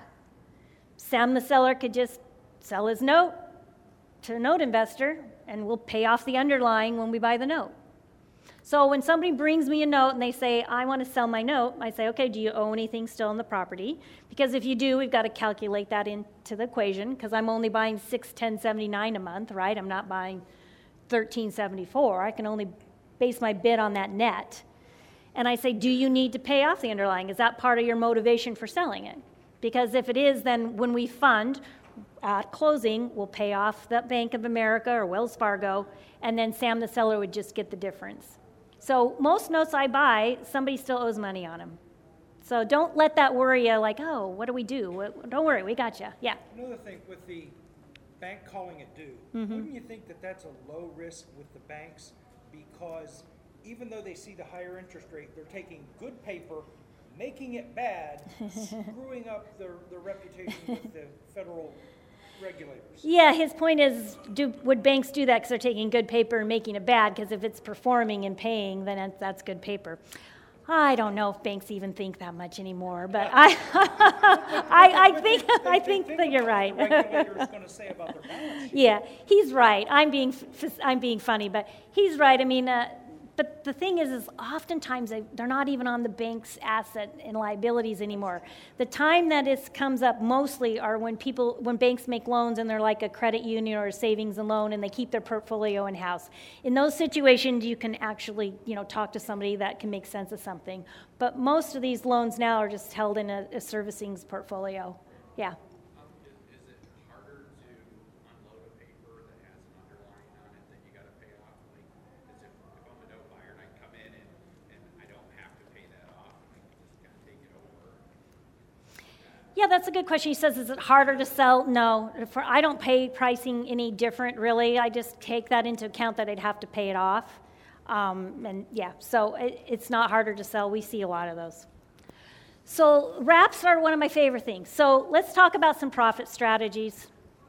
Sam the seller could just sell his note to a note investor, and we'll pay off the underlying when we buy the note. So when somebody brings me a note and they say, I want to sell my note, I say, okay, do you owe anything still in the property? Because if you do, we've got to calculate that into the equation, because I'm only buying six ten seventy-nine a month, right? I'm not buying thirteen seventy-four. I can only base my bid on that net. And I say, do you need to pay off the underlying? Is that part of your motivation for selling it? Because if it is, then when we fund, at closing, we'll pay off the Bank of America or Wells Fargo, and then Sam the seller would just get the difference. So most notes I buy, somebody still owes money on them. So don't let that worry you, like, oh, what do we do? What, don't worry, we got you. Yeah. Another thing with the bank calling it due, Mm-hmm. wouldn't you think that that's a low risk with the banks? Because even though they see the higher interest rate, they're taking good paper, making it bad, screwing up their, their reputation with the federal regulators. Yeah, his point is, do, would banks do that because they're taking good paper and making it bad? Because if it's performing and paying, then it, that's good paper. I don't know if banks even think that much anymore, but I, I, I think I think that you're right. What the regulator is going to say about their balance sheet. Yeah, he's right. I'm being I'm being funny, but he's right. I mean, uh, but the thing is, is oftentimes they, they're not even on the bank's asset and liabilities anymore. The time that it comes up mostly are when people, when banks make loans and they're like a credit union or a savings and loan, and they keep their portfolio in house. In those situations, you can actually, you know, talk to somebody that can make sense of something. But most of these loans now are just held in a, a servicing portfolio. Yeah. Um, is, is it harder to unload a paper that has an underlying on it that you got to pay off? Like, is if, if I'm a note buyer and I come in and, and I don't have to pay that off, I can just kind of take it over. Yeah, that's a good question. He says, is it harder to sell? No. For, I don't pay pricing any different, really. I just take that into account that I'd have to pay it off. Um, and yeah, so it, it's not harder to sell. We see a lot of those. So wraps are one of my favorite things. So let's talk about some profit strategies.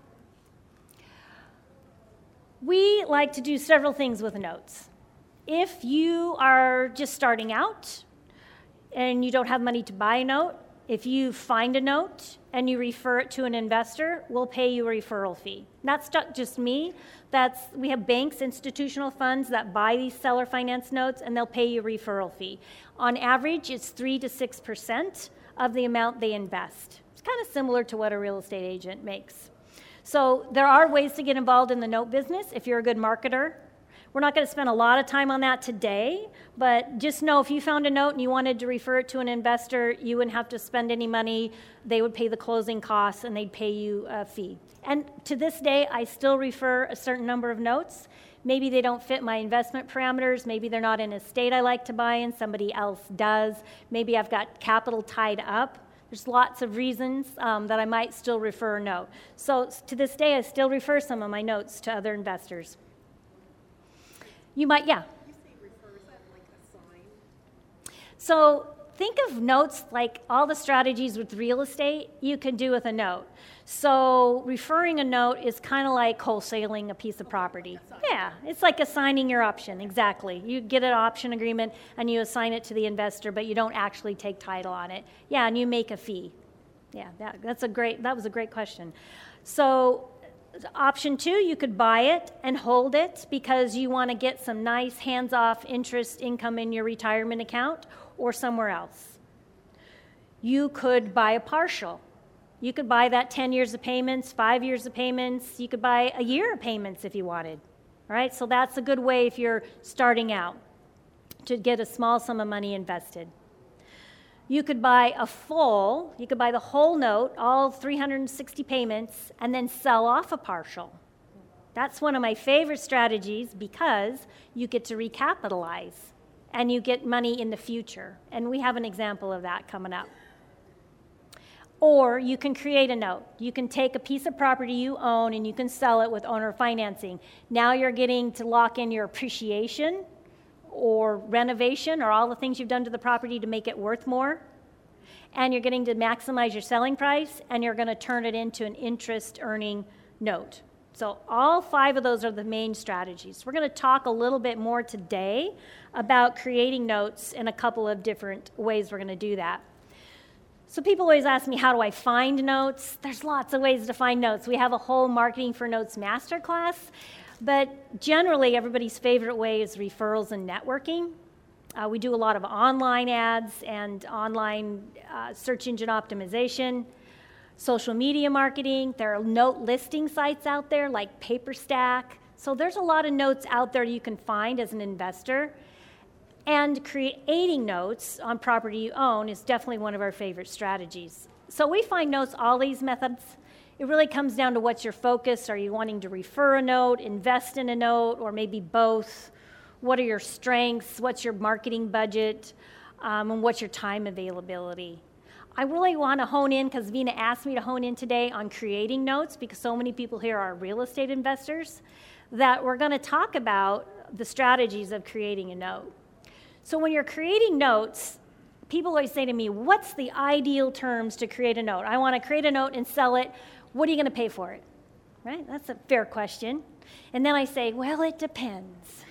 We like to do several things with notes. If you are just starting out and you don't have money to buy a note, if you find a note and you refer it to an investor, we'll pay you a referral fee. That's not just me. That's, we have banks, institutional funds that buy these seller finance notes, and they'll pay you a referral fee. On average, it's three to six percent of the amount they invest. It's kind of similar to what a real estate agent makes. So there are ways to get involved in the note business if you're a good marketer. We're not going to spend a lot of time on that today, but just know if you found a note and you wanted to refer it to an investor, you wouldn't have to spend any money. They would pay the closing costs and they'd pay you a fee. And to this day, I still refer a certain number of notes. Maybe they don't fit my investment parameters. Maybe they're not in a state I like to buy in. Somebody else does. Maybe I've got capital tied up. There's lots of reasons um, that I might still refer a note. So to this day, I still refer some of my notes to other investors. You might, yeah. You say refer, is that like a sign? So think of notes like all the strategies with real estate you can do with a note. So referring a note is kind of like wholesaling a piece of property. Yeah, it's like assigning your option, exactly. You get an option agreement and you assign it to the investor, but you don't actually take title on it. Yeah, and you make a fee. Yeah, that, that's a great, that was a great question. So option two, you could buy it and hold it because you want to get some nice hands-off interest income in your retirement account or somewhere else. You could buy a partial. You could buy that ten years of payments, five years of payments. You could buy a year of payments if you wanted. All right, so that's a good way if you're starting out to get a small sum of money invested. You could buy a full, you could buy the whole note, all three hundred sixty payments, and then sell off a partial. That's one of my favorite strategies because you get to recapitalize and you get money in the future. And we have an example of that coming up. Or you can create a note. You can take a piece of property you own and you can sell it with owner financing. Now you're getting to lock in your appreciation or renovation or all the things you've done to the property to make it worth more. And you're getting to maximize your selling price and you're going to turn it into an interest earning note. So all five of those are the main strategies. We're going to talk a little bit more today about creating notes in a couple of different ways we're going to do that. So people always ask me, how do I find notes? There's lots of ways to find notes. We have a whole Marketing for Notes masterclass, but generally everybody's favorite way is referrals and networking. Uh, we do a lot of online ads and online uh, search engine optimization, social media marketing. There are note listing sites out there like PaperStack. So there's a lot of notes out there you can find as an investor. And creating notes on property you own is definitely one of our favorite strategies. So we find notes, all these methods. It really comes down to what's your focus. Are you wanting to refer a note, invest in a note, or maybe both? What are your strengths? What's your marketing budget? Um, and what's your time availability? I really want to hone in, because Vina asked me to hone in today on creating notes, because so many people here are real estate investors, that we're going to talk about the strategies of creating a note. So when you're creating notes, people always say to me, what's the ideal terms to create a note? I want to create a note and sell it. What are you going to pay for it? Right? That's a fair question. And then I say, well, it depends.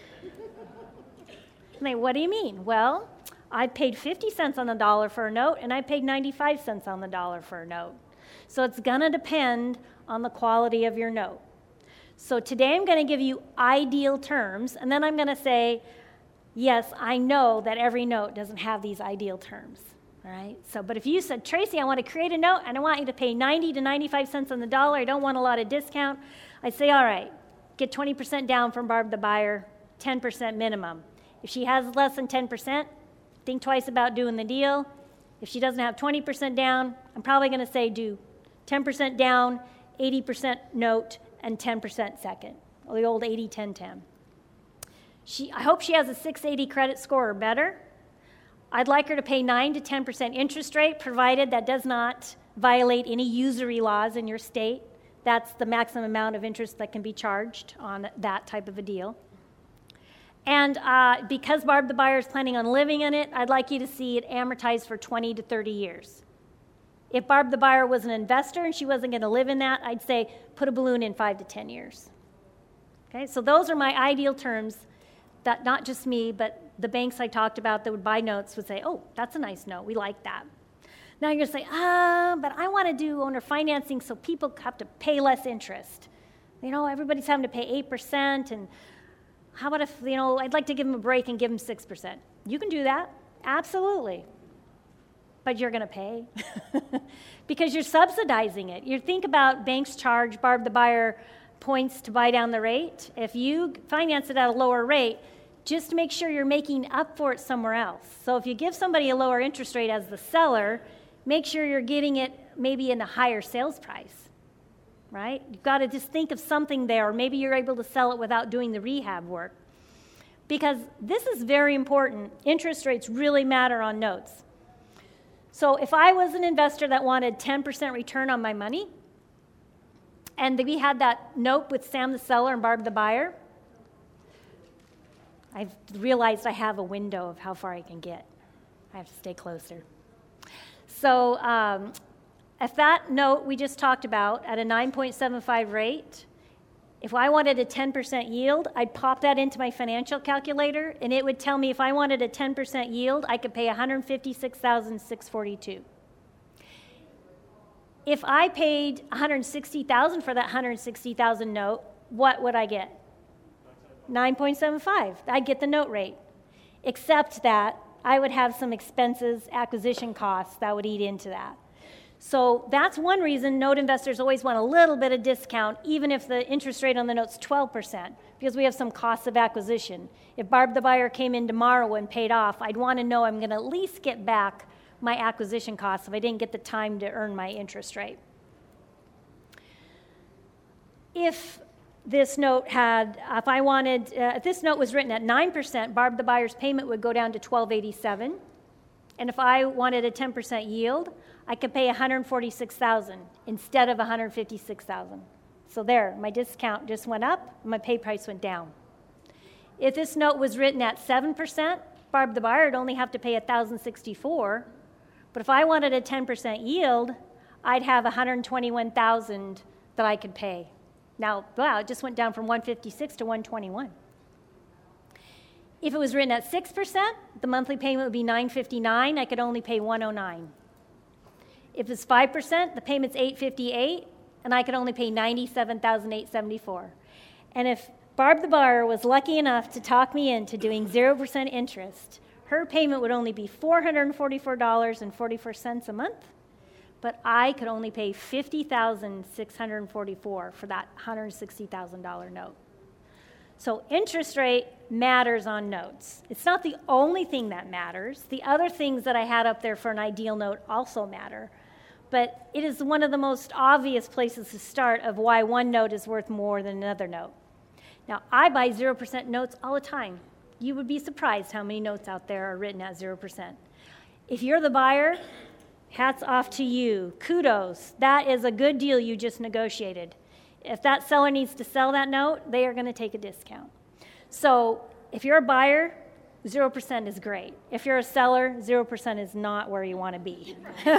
And they, what do you mean? Well, I paid fifty cents on the dollar for a note, and I paid ninety-five cents on the dollar for a note. So it's going to depend on the quality of your note. So today I'm going to give you ideal terms, and then I'm going to say, yes, I know that every note doesn't have these ideal terms, all right? So, but if you said, Tracy, I want to create a note, and I want you to pay ninety to ninety-five cents on the dollar, I don't want a lot of discount, I'd say, all right, get twenty percent down from Barb the buyer, ten percent minimum. If she has less than ten percent, think twice about doing the deal. If she doesn't have twenty percent down, I'm probably going to say do ten percent down, eighty percent note, and ten percent second, or the old eighty ten ten. She, I hope she has a six eighty credit score or better. I'd like her to pay nine to ten percent interest rate, provided that does not violate any usury laws in your state. That's the maximum amount of interest that can be charged on that type of a deal. And uh, because Barb the buyer is planning on living in it, I'd like you to see it amortized for twenty to thirty years. If Barb the buyer was an investor and she wasn't going to live in that, I'd say put a balloon in five to ten years. Okay, so those are my ideal terms that not just me, but the banks I talked about that would buy notes would say, oh, that's a nice note. We like that. Now you're going to say, ah, but I want to do owner financing so people have to pay less interest. You know, everybody's having to pay eight percent, and how about if, you know, I'd like to give them a break and give them six percent. You can do that, absolutely. But you're going to pay because you're subsidizing it. You think about banks charge Barb the buyer points to buy down the rate. If you finance it at a lower rate, just make sure you're making up for it somewhere else. So if you give somebody a lower interest rate as the seller, make sure you're getting it maybe in a higher sales price, right? You've got to just think of something there, or maybe you're able to sell it without doing the rehab work. Because this is very important. Interest rates really matter on notes. So if I was an investor that wanted ten percent return on my money, and we had that note with Sam the seller and Barb the buyer, I've realized I have a window of how far I can get. I have to stay closer. So um, if that note we just talked about at a nine point seven five rate, if I wanted a ten percent yield, I'd pop that into my financial calculator, and it would tell me if I wanted a ten percent yield, I could pay one hundred fifty-six thousand six hundred forty-two dollars. If I paid one hundred sixty thousand dollars for that one hundred sixty thousand dollars note, what would I get? nine point seven five. I'd get the note rate. Except that I would have some expenses, acquisition costs that would eat into that. So that's one reason note investors always want a little bit of discount, even if the interest rate on the note's twelve percent, because we have some costs of acquisition. If Barb the buyer came in tomorrow and paid off, I'd want to know I'm going to at least get back my acquisition costs if I didn't get the time to earn my interest rate. If this note had, if I wanted, uh, if this note was written at nine percent, Barb the buyer's payment would go down to twelve eighty-seven. And if I wanted a ten percent yield, I could pay one hundred forty-six thousand dollars instead of one hundred fifty-six thousand dollars. So there, my discount just went up, my pay price went down. If this note was written at seven percent, Barb the buyer would only have to pay one thousand sixty-four dollars. But if I wanted a ten percent yield, I'd have one hundred twenty-one thousand dollars that I could pay. Now, wow, it just went down from one hundred fifty-six to one hundred twenty-one. If it was written at six percent, the monthly payment would be nine hundred fifty-nine dollars. I could only pay one hundred nine dollars. If it's five percent, the payment's eight hundred fifty-eight dollars, and I could only pay ninety-seven thousand eight hundred seventy-four dollars. And if Barb the buyer was lucky enough to talk me into doing zero percent interest, her payment would only be four hundred forty-four dollars and forty-four cents a month, but I could only pay fifty thousand six hundred forty-four dollars for that one hundred sixty thousand dollars note. So interest rate matters on notes. It's not the only thing that matters. The other things that I had up there for an ideal note also matter. But it is one of the most obvious places to start of why one note is worth more than another note. Now, I buy zero percent notes all the time. You would be surprised how many notes out there are written at zero percent. If you're the buyer, hats off to you. Kudos. That is a good deal you just negotiated. If that seller needs to sell that note, they are going to take a discount. So if you're a buyer, zero percent is great. If you're a seller, zero percent is not where you want to be.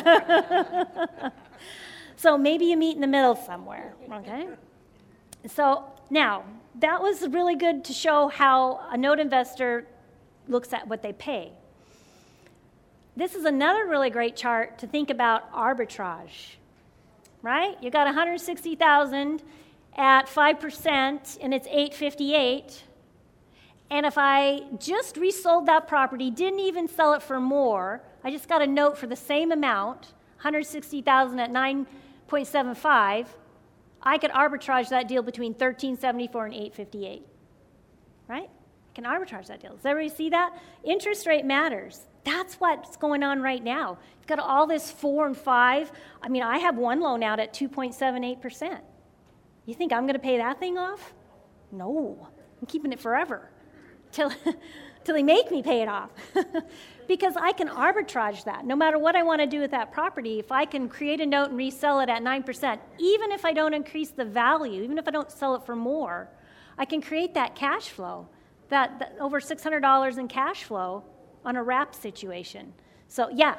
So maybe you meet in the middle somewhere, okay? So now, that was really good to show how a note investor looks at what they pay. This is another really great chart to think about arbitrage, right? You got one hundred sixty thousand dollars at five percent, and it's eight hundred fifty-eight dollars. And if I just resold that property, didn't even sell it for more, I just got a note for the same amount, one hundred sixty thousand dollars at nine point seven five, I could arbitrage that deal between thirteen seventy-four and eight fifty-eight, right? I can arbitrage that deal. Does everybody see that? Interest rate matters. That's what's going on right now. You've got all this four and five. I mean, I have one loan out at two point seven eight percent. You think I'm going to pay that thing off? No, I'm keeping it forever till, till they make me pay it off. Because I can arbitrage that. No matter what I want to do with that property, if I can create a note and resell it at nine percent, even if I don't increase the value, even if I don't sell it for more, I can create that cash flow, that, that over six hundred dollars in cash flow on a wrap situation. So, yeah.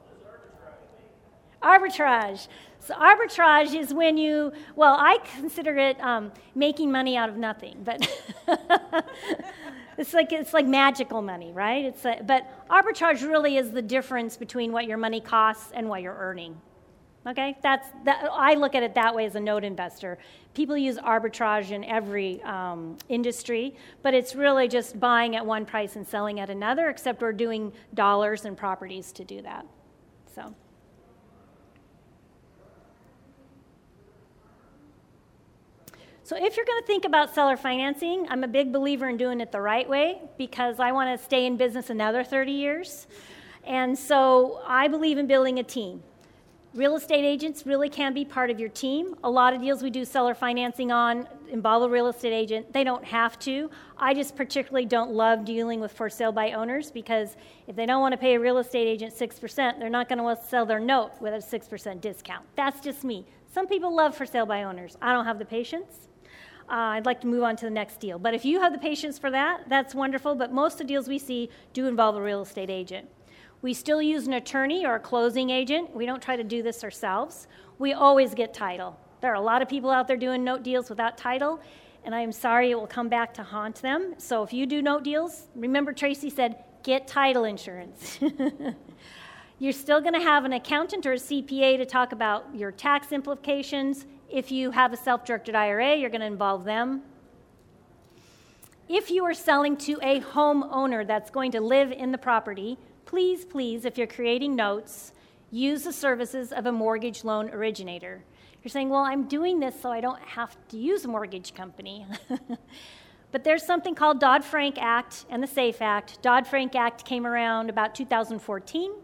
Arbitrage. So arbitrage is when you, well, I consider it um, making money out of nothing, but it's like it's like magical money, right? It's a, but arbitrage really is the difference between what your money costs and what you're earning. Okay, that's that. I look at it that way as a note investor. People use arbitrage in every um, industry, but it's really just buying at one price and selling at another, except we're doing dollars and properties to do that. So. So So if you're going to think about seller financing, I'm a big believer in doing it the right way because I want to stay in business another thirty years. And so I believe in building a team. Real estate agents really can be part of your team. A lot of deals we do seller financing on involve a real estate agent. They don't have to. I just particularly don't love dealing with for sale by owners because if they don't want to pay a real estate agent six percent, they're not going to want to sell their note with a six percent discount. That's just me. Some people love for sale by owners. I don't have the patience. Uh, I'd like to move on to the next deal. But if you have the patience for that, that's wonderful. But most of the deals we see do involve a real estate agent. We still use an attorney or a closing agent. We don't try to do this ourselves. We always get title. There are a lot of people out there doing note deals without title, and I am sorry it will come back to haunt them. So if you do note deals, remember Tracy said, get title insurance. You're still going to have an accountant or a C P A to talk about your tax implications. If you have a self-directed I R A, you're going to involve them. If you are selling to a homeowner that's going to live in the property, please, please, if you're creating notes, use the services of a mortgage loan originator. You're saying, well, I'm doing this so I don't have to use a mortgage company. But there's something called Dodd-Frank Act and the SAFE Act. Dodd-Frank Act came around about two thousand fourteen,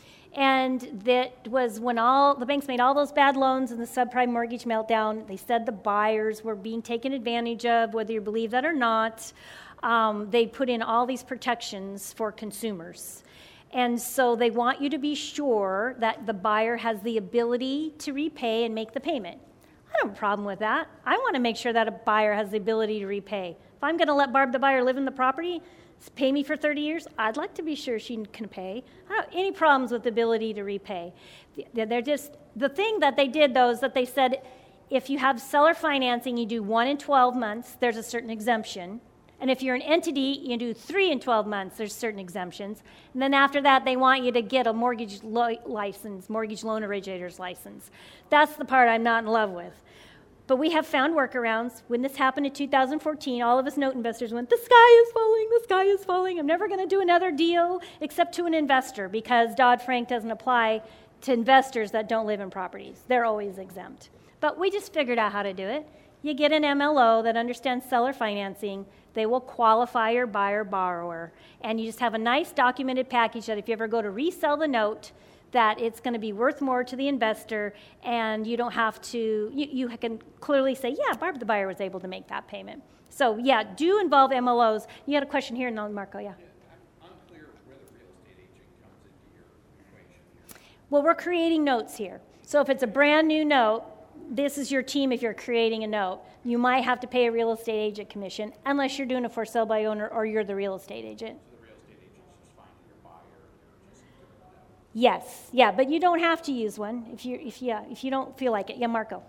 and that was when all the banks made all those bad loans in the subprime mortgage meltdown. They said the buyers were being taken advantage of, whether you believe that or not. Um, they put in all these protections for consumers. And so they want you to be sure that the buyer has the ability to repay and make the payment. I don't have a problem with that. I want to make sure that a buyer has the ability to repay. If I'm going to let Barb the buyer live in the property, pay me for thirty years, I'd like to be sure she can pay. I don't have any problems with the ability to repay. They're just, the thing that they did, though, is that they said if you have seller financing, you do one in twelve months, there's a certain exemption. And if you're an entity, you do three in twelve months, there's certain exemptions. And then after that, they want you to get a mortgage lo- license, mortgage loan originator's license. That's the part I'm not in love with. But we have found workarounds. When this happened in two thousand fourteen, all of us note investors went, the sky is falling, the sky is falling. I'm never going to do another deal except to an investor because Dodd-Frank doesn't apply to investors that don't live in properties. They're always exempt. But we just figured out how to do it. You get an M L O that understands seller financing. They will qualify your buyer borrower. And you just have a nice documented package that if you ever go to resell the note, that it's going to be worth more to the investor, and you don't have to, you, you can clearly say, yeah, Barb the buyer was able to make that payment. So yeah, do involve M L Os. You had a question here, no, Marco, yeah. Yeah, I'm unclear where the real estate agent comes into your equation here. Well, we're creating notes here. So if it's a brand new note, this is your team if you're creating a note. You might have to pay a real estate agent commission unless you're doing a for sale by owner or you're the real estate agent. So the real estate agent's just finding your buyer, you're just doing that. Yes, yeah, but you don't have to use one if you if yeah if you don't feel like it. Yeah, Marco.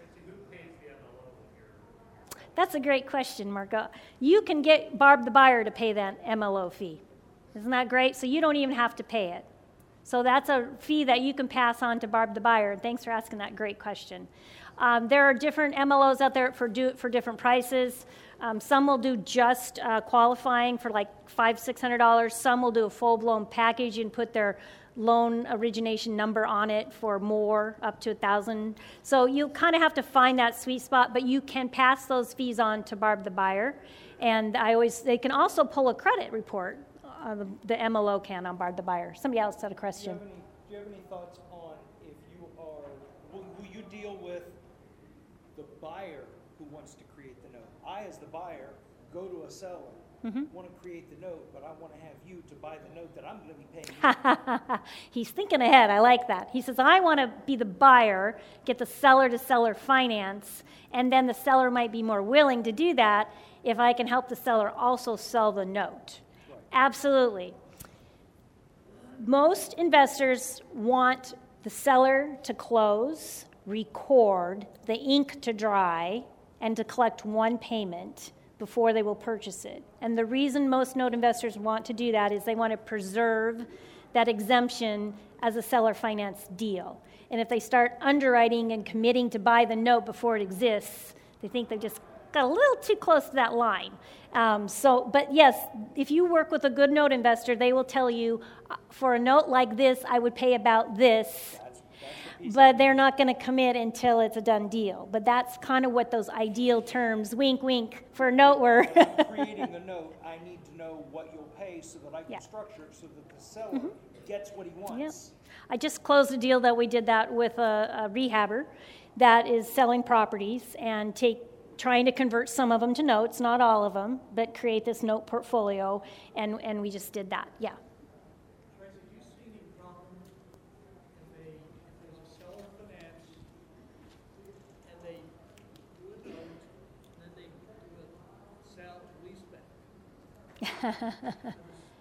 That's a great question, Marco. You can get Barb the buyer to pay that M L O fee. Isn't that great? So you don't even have to pay it. So that's a fee that you can pass on to Barb the buyer. And thanks for asking that great question. Um, there are different M L Os out there for do for different prices. Um, some will do just uh, qualifying for like five, six hundred dollars. Some will do a full-blown package and put their loan origination number on it for more, up to a thousand. So you kind of have to find that sweet spot, but you can pass those fees on to Barb the buyer. And I always, they can also pull a credit report. Uh, the, the M L O can on Barb the buyer. Somebody else had a question. Do you have any, do you have any thoughts on if you are, will, will you deal with the buyer who wants to create the note? I, as the buyer, go to a seller, mm-hmm. want to create the note, but I want to have you to buy the note that I'm going to be paying you. He's thinking ahead. I like that. He says, I want to be the buyer, get the seller-to-seller finance, and then the seller might be more willing to do that if I can help the seller also sell the note. Right. Absolutely. Most investors want the seller to close, record, the ink to dry, and to collect one payment before they will purchase it. And the reason most note investors want to do that is they want to preserve that exemption as a seller finance deal. And if they start underwriting and committing to buy the note before it exists, they think they just got a little too close to that line. Um, so, but yes, if you work with a good note investor, they will tell you, for a note like this, I would pay about this. but they're not going to commit until it's a done deal. But that's kind of what those ideal terms, wink, wink, for a note were. Creating the note, I need to know what you'll pay so that I can Yeah. structure it so that the seller gets what he wants. I just closed a deal that we did that with a, a rehabber that is selling properties and take trying to convert some of them to notes, not all of them, but create this note portfolio, and, and we just did that. Yeah. Tracy, do you see any problem if they, if there's a seller finance and they do a note, and then they do a sell leaseback?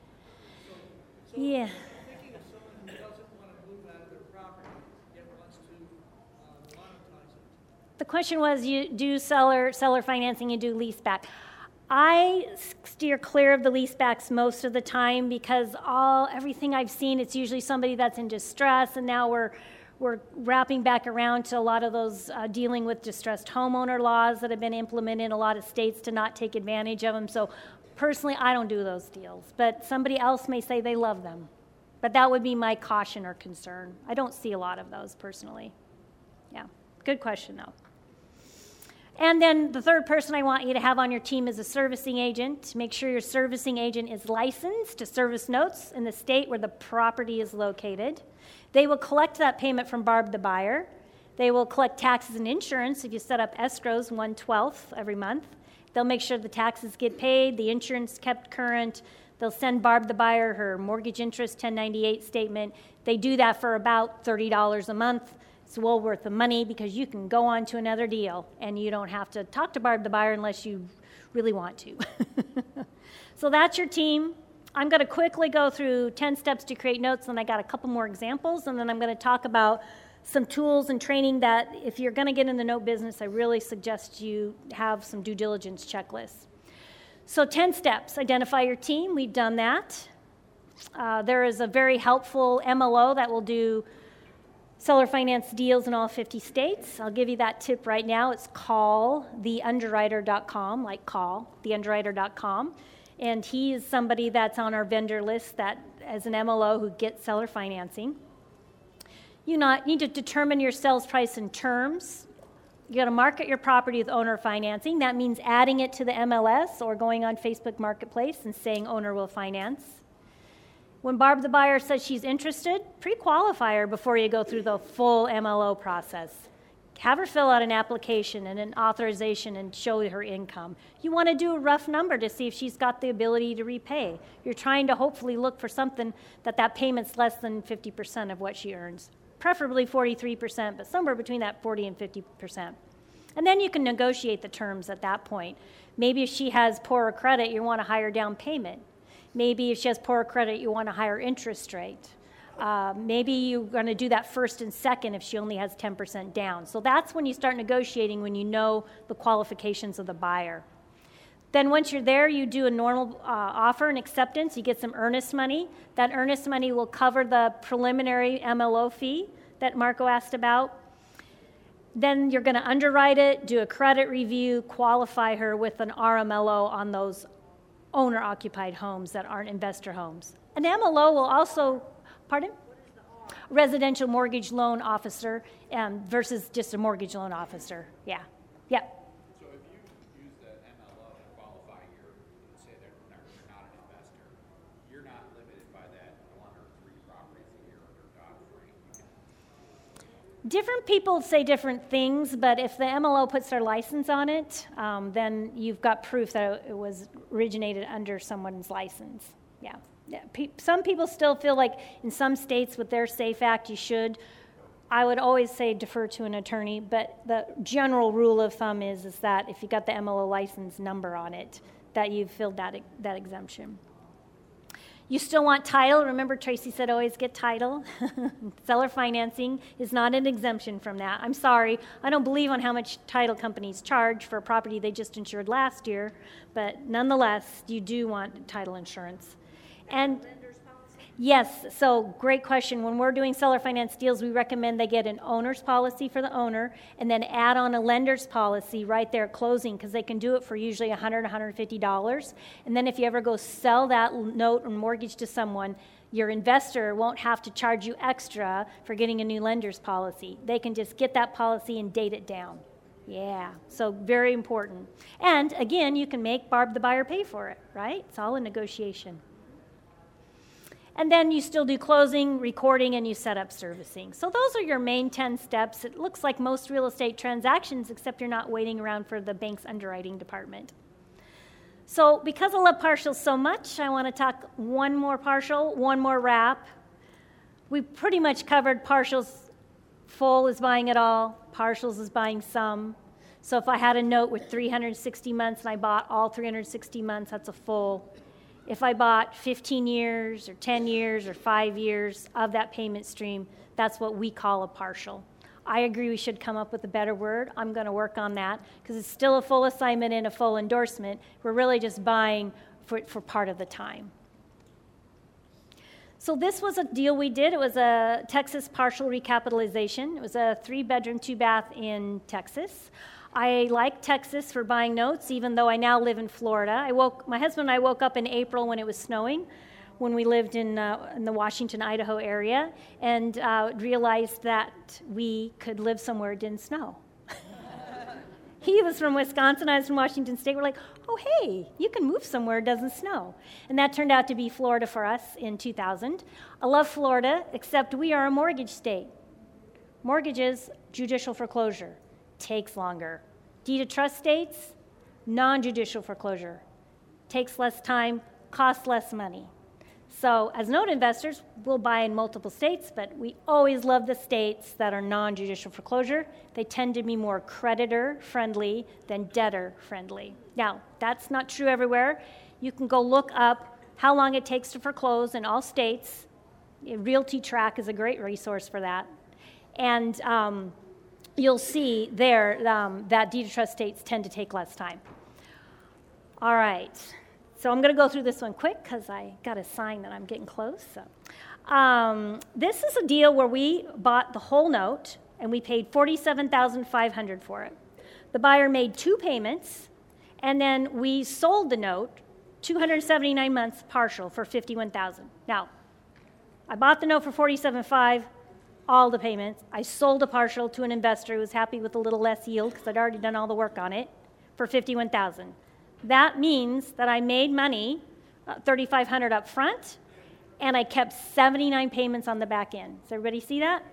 So, Yeah. I'm thinking of someone who doesn't want to move out of their property, yet wants to uh, monetize it. The question was, you do seller seller financing, you do leaseback. I steer clear of the leasebacks most of the time because all everything I've seen, it's usually somebody that's in distress, and now we're we're wrapping back around to a lot of those uh, dealing with distressed homeowner laws that have been implemented in a lot of states to not take advantage of them. So personally, I don't do those deals, but somebody else may say they love them. But that would be my caution or concern. I don't see a lot of those personally. Yeah, good question though. And then the third person I want you to have on your team is a servicing agent. Make sure your servicing agent is licensed to service notes in the state where the property is located. They will collect that payment from Barb the buyer. They will collect taxes and insurance if you set up escrows one twelfth every month. They'll make sure the taxes get paid, the insurance kept current. They'll send Barb the buyer her mortgage interest ten ninety-eight statement. They do that for about thirty dollars a month. It's well worth the money because you can go on to another deal and you don't have to talk to Barb the buyer unless you really want to. So that's your team. I'm going to quickly go through ten steps to create notes, and I got a couple more examples, and then I'm going to talk about some tools and training that if you're going to get in the note business, I really suggest you have some due diligence checklists. So ten steps. Identify your team. We've done that. Uh, there is a very helpful M L O that will do seller finance deals in all fifty states. I'll give you that tip right now. It's call the underwriter dot com, like call the underwriter dot com. And he is somebody that's on our vendor list that as an M L O who gets seller financing. You not, need to determine your sales price and terms. You got to market your property with owner financing. That means adding it to the M L S or going on Facebook Marketplace and saying owner will finance. When Barb the buyer says she's interested, pre-qualify her before you go through the full M L O process. Have her fill out an application and an authorization and show her income. You want to do a rough number to see if she's got the ability to repay. You're trying to hopefully look for something that that payment's less than fifty percent of what she earns. Preferably forty-three percent, but somewhere between that forty and fifty percent. And then you can negotiate the terms at that point. Maybe if she has poorer credit, you want a higher down payment. Maybe if she has poorer credit, you want a higher interest rate. Uh, maybe you're going to do that first and second if she only has ten percent down. So that's when you start negotiating, when you know the qualifications of the buyer. Then once you're there, you do a normal uh, offer and acceptance. You get some earnest money. That earnest money will cover the preliminary M L O fee that Marco asked about. Then you're going to underwrite it, do a credit review, qualify her with an R M L O on those owner-occupied homes that aren't investor homes. An M L O will also, pardon? Residential mortgage loan officer um, versus just a mortgage loan officer. Yeah. Yep. So if you use that M L O to qualify your, say they're not, they're not an investor, you're not limited by that one or three properties a year under Dodd-Frank. Different people say different things, but if the M L O puts their license on it, um, then you've got proof that it was originated under someone's license. Yeah. Yeah. Pe- some people still feel like in some states with their SAFE Act, you should. I would always say defer to an attorney, but the general rule of thumb is, is that if you got the M L O license number on it, that you've filled that, that exemption. You still want title. Remember, Tracy said always get title. Seller financing is not an exemption from that. I'm sorry. I don't believe on how much title companies charge for a property they just insured last year, but nonetheless, you do want title insurance. And Yes, so great question. When we're doing seller finance deals, we recommend they get an owner's policy for the owner and then add on a lender's policy right there at closing, because they can do it for usually one hundred dollars, one hundred fifty dollars. And then if you ever go sell that note or mortgage to someone, your investor won't have to charge you extra for getting a new lender's policy. They can just get that policy and date it down. Yeah, so very important. And again, you can make Barb the buyer pay for it, right? It's all a negotiation. And then you still do closing, recording, and you set up servicing. So those are your main ten steps. It looks like most real estate transactions, except you're not waiting around for the bank's underwriting department. So because I love partials so much, I want to talk one more partial, one more wrap. We pretty much covered partials. Full is buying it all. Partials is buying some. So if I had a note with three hundred sixty months and I bought all three hundred sixty months, that's a full. If I bought fifteen years or ten years or five years of that payment stream, that's what we call a partial. I agree we should come up with a better word. I'm going to work on that because it's still a full assignment and a full endorsement. We're really just buying for, for part of the time. So this was a deal we did. It was a Texas partial recapitalization. It was a three-bedroom, two-bath in Texas. I like Texas for buying notes, even though I now live in Florida. I woke, my husband and I woke up in April when it was snowing, when we lived in, uh, in the Washington, Idaho area, and uh, realized that we could live somewhere it didn't snow. He was from Wisconsin, I was from Washington State. We're like, oh, hey, you can move somewhere it doesn't snow. And that turned out to be Florida for us in two thousand. I love Florida, except we are a mortgage state. Mortgages, judicial foreclosure. Takes longer. Deed of trust states, non-judicial foreclosure. Takes less time, costs less money. So as note investors, we'll buy in multiple states, but we always love the states that are non-judicial foreclosure. They tend to be more creditor-friendly than debtor-friendly. Now, that's not true everywhere. You can go look up how long it takes to foreclose in all states. Realty Track is a great resource for that. And um, you'll see there um, that deed of trust states tend to take less time. All right, so I'm going to go through this one quick because I got a sign that I'm getting close. So, um, this is a deal where we bought the whole note and we paid forty-seven thousand five hundred dollars for it. The buyer made two payments, and then we sold the note two hundred seventy-nine months partial for fifty-one thousand dollars. Now, I bought the note for forty-seven thousand five hundred dollars. All the payments. I sold a partial to an investor who was happy with a little less yield because I'd already done all the work on it for fifty-one thousand dollars. That means that I made money, uh, thirty-five hundred dollars up front, and I kept seventy-nine payments on the back end. Does everybody see that?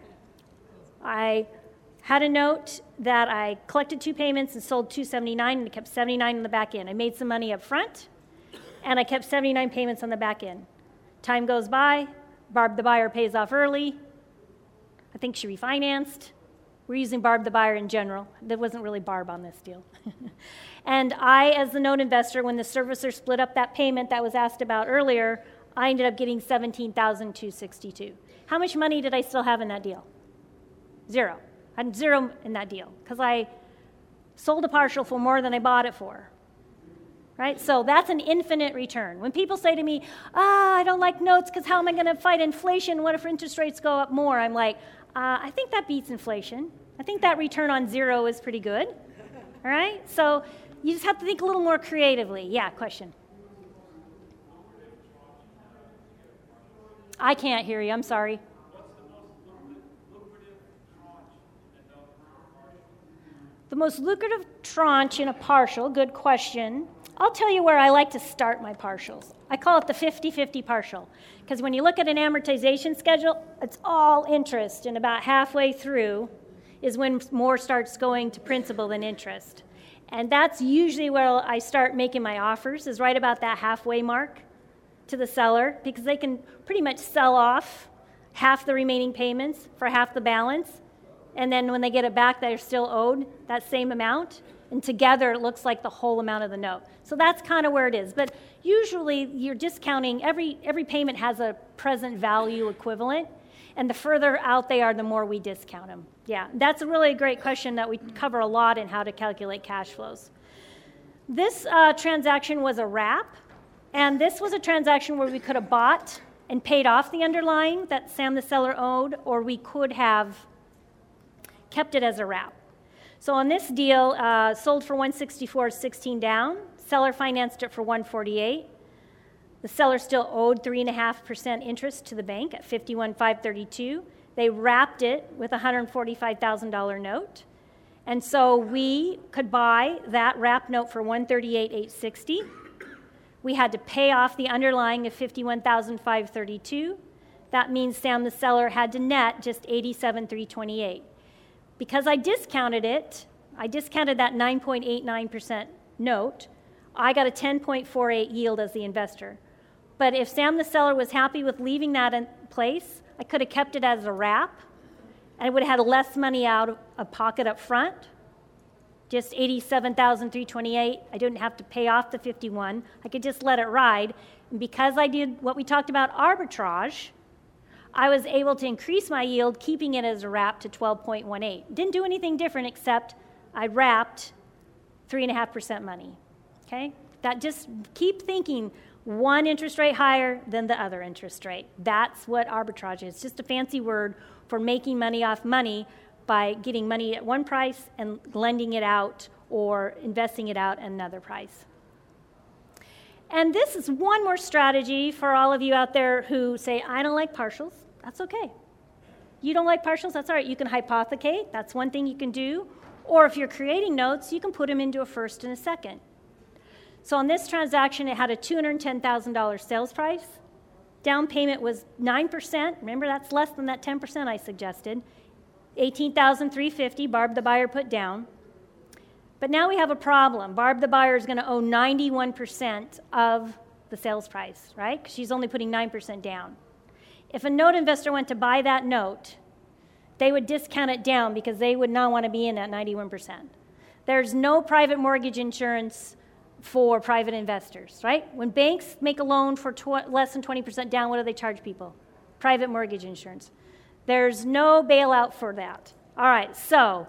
I had a note that I collected two payments and sold two hundred seventy-nine and I kept seventy-nine on the back end. I made some money up front, and I kept seventy-nine payments on the back end. Time goes by, Barb the buyer pays off early. I think she refinanced. We're using Barb the buyer in general. There wasn't really Barb on this deal. And I, as the note investor, when the servicer split up that payment that was asked about earlier, I ended up getting seventeen thousand two hundred sixty-two dollars. How much money did I still have in that deal? Zero. I had zero in that deal because I sold a partial for more than I bought it for. Right? So that's an infinite return. When people say to me, ah, I don't like notes because how am I going to fight inflation? What if interest rates go up more? I'm like, uh, I think that beats inflation. I think that return on zero is pretty good. All right? So you just have to think a little more creatively. Yeah, question. I can't hear you. I'm sorry. The most lucrative tranche in a partial, good question. I'll tell you where I like to start my partials. I call it the fifty-fifty partial, because when you look at an amortization schedule, it's all interest, and about halfway through is when more starts going to principal than interest. And that's usually where I start making my offers, is right about that halfway mark to the seller, because they can pretty much sell off half the remaining payments for half the balance. And then when they get it back, they're still owed that same amount. And together, it looks like the whole amount of the note. So that's kind of where it is. But usually, you're discounting, every, every payment has a present value equivalent. And the further out they are, the more we discount them. Yeah, that's a really great question that we cover a lot in how to calculate cash flows. This uh, transaction was a wrap. And this was a transaction where we could have bought and paid off the underlying that Sam the seller owed, or we could have kept it as a wrap. So on this deal, uh, sold for one sixty-four, sixteen down. Seller financed it for one forty-eight. The seller still owed three point five percent interest to the bank at fifty-one, five thirty-two. They wrapped it with a one hundred forty-five thousand dollars note. And so we could buy that wrap note for one thirty-eight, eight sixty. We had to pay off the underlying of fifty-one thousand five hundred thirty-two. That means Sam the seller had to net just eighty-seven thousand three hundred twenty-eight. Because I discounted it, I discounted that nine point eight nine percent note, I got a ten point four eight yield as the investor. But if Sam the seller was happy with leaving that in place, I could have kept it as a wrap, and I would have had less money out of pocket up front, just eighty-seven thousand three hundred twenty-eight. I didn't have to pay off the fifty-one. I could just let it ride. And because I did what we talked about, arbitrage, I was able to increase my yield, keeping it as a wrap to twelve point one eight. Didn't do anything different except I wrapped three point five percent money, okay? That just keep thinking one interest rate higher than the other interest rate. That's what arbitrage is, just a fancy word for making money off money by getting money at one price and lending it out or investing it out at another price. And this is one more strategy for all of you out there who say, I don't like partials. That's okay. You don't like partials? That's all right. You can hypothecate. That's one thing you can do. Or if you're creating notes, you can put them into a first and a second. So on this transaction, it had a two hundred ten thousand dollars sales price. Down payment was nine percent. Remember, that's less than that ten percent I suggested. eighteen thousand three hundred fifty dollars, Barb the buyer put down. But now we have a problem. Barb the buyer is going to owe ninety-one percent of the sales price, right? Because she's only putting nine percent down. If a note investor went to buy that note, they would discount it down because they would not want to be in at ninety-one percent. There's no private mortgage insurance for private investors, right? When banks make a loan for tw- less than twenty percent down, what do they charge people? Private mortgage insurance. There's no bailout for that. All right, so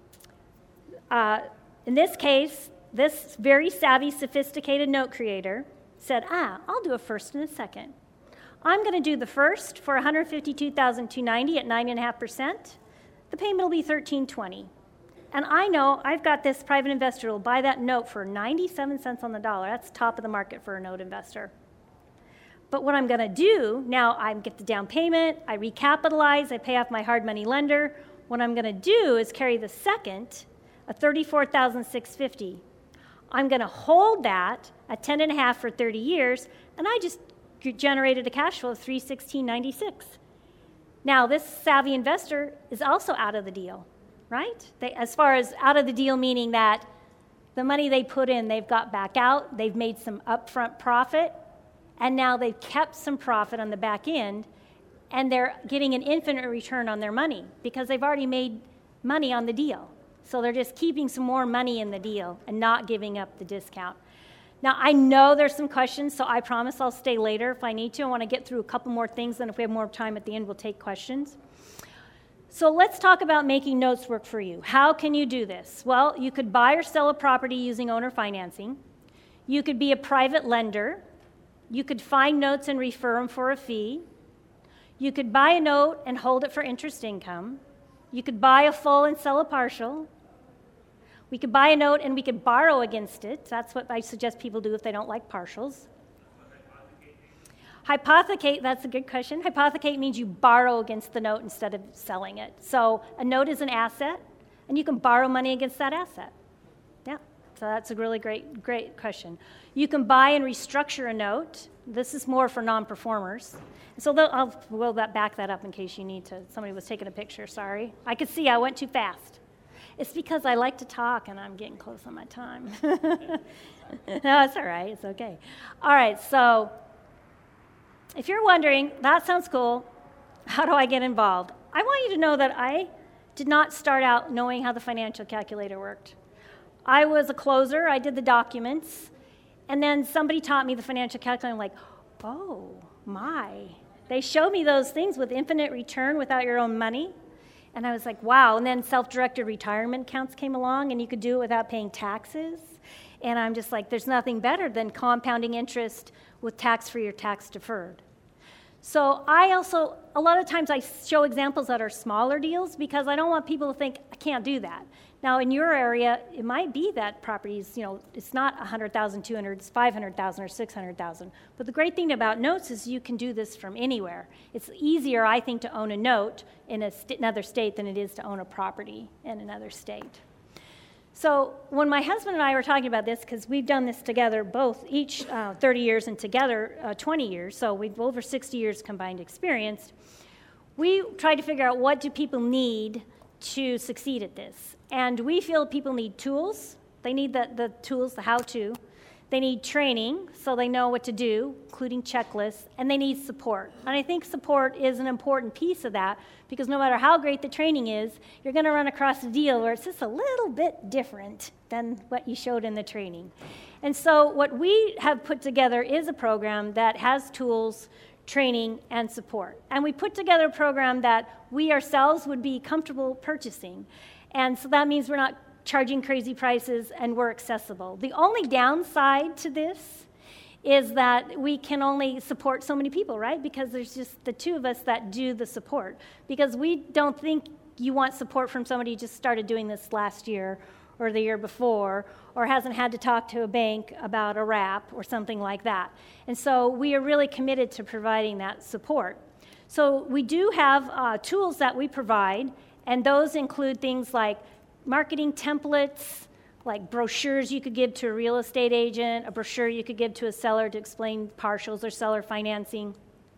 uh, in this case, this very savvy, sophisticated note creator said, ah, I'll do a first and a second. I'm going to do the first for one hundred fifty-two thousand two hundred ninety dollars at nine point five percent. The payment will be thirteen twenty. And I know I've got this private investor who will buy that note for ninety-seven cents on the dollar. That's top of the market for a note investor. But what I'm going to do, now I get the down payment, I recapitalize, I pay off my hard money lender. What I'm going to do is carry the second, a thirty-four thousand six hundred fifty dollars. I'm going to hold that at ten and a half for thirty years, and I just generated a cash flow of three hundred sixteen thousand nine hundred ninety-six. Now, this savvy investor is also out of the deal, right? They, as far as out of the deal, meaning that the money they put in, they've got back out, they've made some upfront profit, and now they've kept some profit on the back end, and they're getting an infinite return on their money because they've already made money on the deal. So they're just keeping some more money in the deal and not giving up the discount. Now, I know there's some questions, so I promise I'll stay later if I need to. I want to get through a couple more things, and if we have more time at the end, we'll take questions. So let's talk about making notes work for you. How can you do this? Well, you could buy or sell a property using owner financing. You could be a private lender. You could find notes and refer them for a fee. You could buy a note and hold it for interest income. You could buy a full and sell a partial. We could buy a note and we could borrow against it. That's what I suggest people do if they don't like partials. Hypothecate, that's a good question. Hypothecate means you borrow against the note instead of selling it. So a note is an asset, and you can borrow money against that asset. Yeah, so that's a really great, great question. You can buy and restructure a note. This is more for non-performers. So I'll we'll back that up in case you need to. Somebody was taking a picture, sorry. I could see I went too fast. It's because I like to talk and I'm getting close on my time. No, it's all right. It's okay. All right, so if you're wondering, that sounds cool. How do I get involved? I want you to know that I did not start out knowing how the financial calculator worked. I was a closer. I did the documents. And then somebody taught me the financial calculator. I'm like, oh, my. They showed me those things with infinite return without your own money. And I was like, wow. And then self-directed retirement accounts came along, and you could do it without paying taxes. And I'm just like, there's nothing better than compounding interest with tax-free or tax-deferred. So I also, a lot of times I show examples that are smaller deals because I don't want people to think, I can't do that. Now in your area, it might be that properties, you know, it's not one hundred thousand, two hundred, it's five hundred thousand or six hundred thousand. But the great thing about notes is you can do this from anywhere. It's easier, I think, to own a note in a st- another state than it is to own a property in another state. So when my husband and I were talking about this, because we've done this together, both each uh, thirty years and together uh, twenty years, so we've over sixty years combined experience, we tried to figure out what do people need to succeed at this. And we feel people need tools. They need the, the tools, the how-to. They need training so they know what to do, including checklists, and they need support. And I think support is an important piece of that because no matter how great the training is, you're going to run across a deal where it's just a little bit different than what you showed in the training. And so what we have put together is a program that has tools, training, and support. And we put together a program that we ourselves would be comfortable purchasing. And so that means we're not charging crazy prices and we're accessible. The only downside to this is that we can only support so many people, right? Because there's just the two of us that do the support. Because we don't think you want support from somebody who just started doing this last year or the year before, or hasn't had to talk to a bank about a wrap or something like that. And so we are really committed to providing that support. So we do have uh, tools that we provide, and those include things like marketing templates, like brochures you could give to a real estate agent, a brochure you could give to a seller to explain partials or seller financing.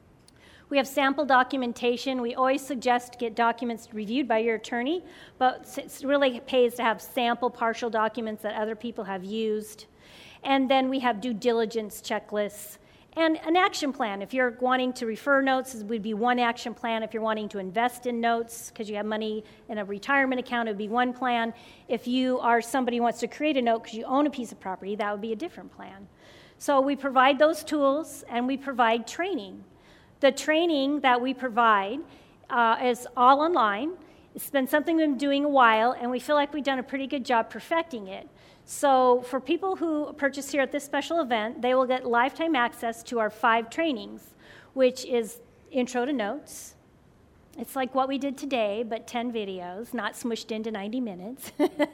We have sample documentation. We always suggest get documents reviewed by your attorney, but it really pays to have sample partial documents that other people have used. And then we have due diligence checklists and an action plan. If you're wanting to refer notes, it would be one action plan. If you're wanting to invest in notes because you have money in a retirement account, it would be one plan. If you are somebody who wants to create a note because you own a piece of property, that would be a different plan. So we provide those tools and we provide training. The training that we provide uh, is all online. It's been something we've been doing a while, and we feel like we've done a pretty good job perfecting it. So for people who purchase here at this special event, they will get lifetime access to our five trainings, which is Intro to Notes. It's like what we did today, but ten videos, not smushed into ninety minutes.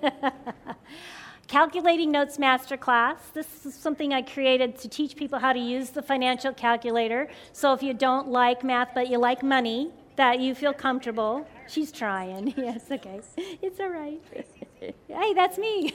Calculating Notes Masterclass. This is something I created to teach people how to use the financial calculator. So if you don't like math, but you like money, that you feel comfortable. She's trying. Yes, okay. It's all right. Hey, that's me.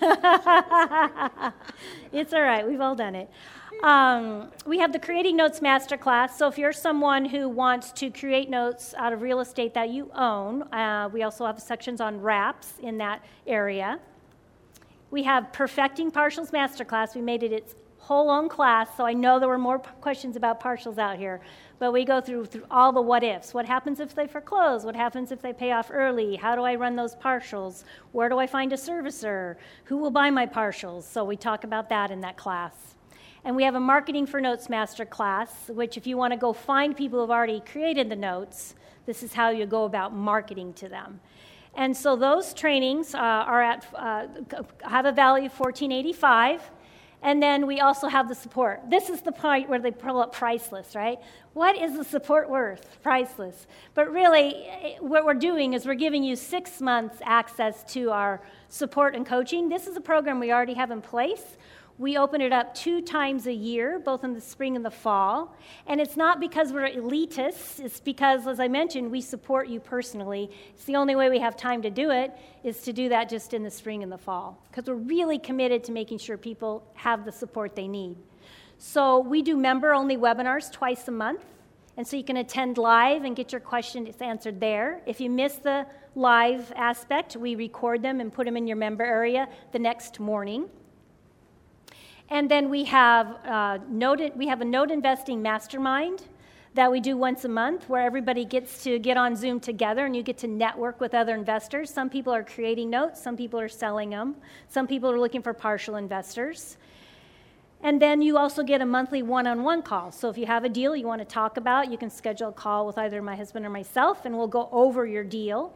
It's all right. We've all done it. Um, we have the Creating Notes Masterclass. So if you're someone who wants to create notes out of real estate that you own, uh, we also have sections on wraps in that area. We have Perfecting Partials Masterclass. We made it its whole own class, so I know there were more p- questions about partials out here. But we go through, through all the what ifs. What happens if they foreclose? What happens if they pay off early? How do I run those partials? Where do I find a servicer? Who will buy my partials? So we talk about that in that class. And we have a Marketing for Notes Masterclass, which if you want to go find people who have already created the notes, this is how you go about marketing to them. And so those trainings uh, are at uh, have a value of fourteen eighty-five, and then we also have the support. This is the point where they pull up priceless, right? What is the support worth? Priceless. But really, what we're doing is we're giving you six months access to our support and coaching. This is a program we already have in place. We open it up two times a year, both in the spring and the fall. And it's not because we're elitists. It's because, as I mentioned, we support you personally. It's the only way we have time to do it is to do that just in the spring and the fall, because we're really committed to making sure people have the support they need. So we do member-only webinars twice a month. And so you can attend live and get your questions answered there. If you miss the live aspect, we record them and put them in your member area the next morning. And then we have, uh, note, we have a note investing mastermind that we do once a month where everybody gets to get on Zoom together and you get to network with other investors. Some people are creating notes, some people are selling them, some people are looking for partial investors. And then you also get a monthly one-on-one call. So if you have a deal you want to talk about, you can schedule a call with either my husband or myself, and we'll go over your deal.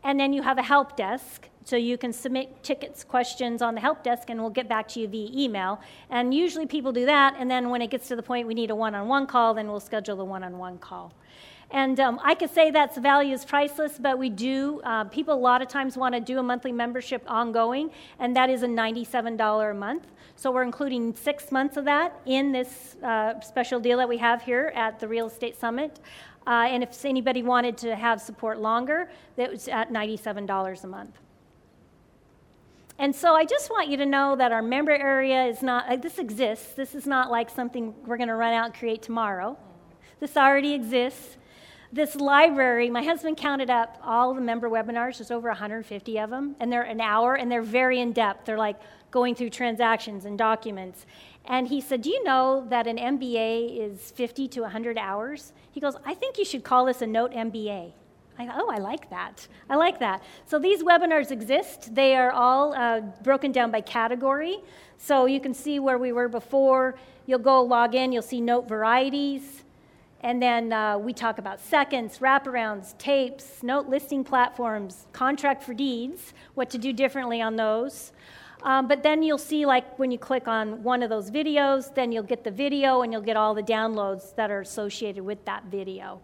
And then you have a help desk, so you can submit tickets, questions on the help desk, and we'll get back to you via email. And usually people do that, and then when it gets to the point we need a one-on-one call, then we'll schedule the one-on-one call. And um, I could say that's value is priceless, but we do, uh, people a lot of times want to do a monthly membership ongoing, and that is a ninety-seven dollars a month. So we're including six months of that in this uh, special deal that we have here at the Real Estate Summit. Uh, and if anybody wanted to have support longer, that was at ninety-seven dollars a month. And so I just want you to know that our member area is not, uh, this exists. This is not like something we're going to run out and create tomorrow. This already exists. This library, my husband counted up all the member webinars. There's over one hundred fifty of them, and they're an hour, and they're very in-depth. They're like going through transactions and documents. And he said, do you know that an M B A is fifty to one hundred hours? He goes, I think you should call this a Note M B A. I thought, oh, I like that. I like that. So these webinars exist. They are all uh, broken down by category. So you can see where we were before. You'll go log in. You'll see note varieties. And then uh, we talk about seconds, wraparounds, tapes, note listing platforms, contract for deeds, what to do differently on those. Um, but then you'll see, like, when you click on one of those videos, then you'll get the video and you'll get all the downloads that are associated with that video.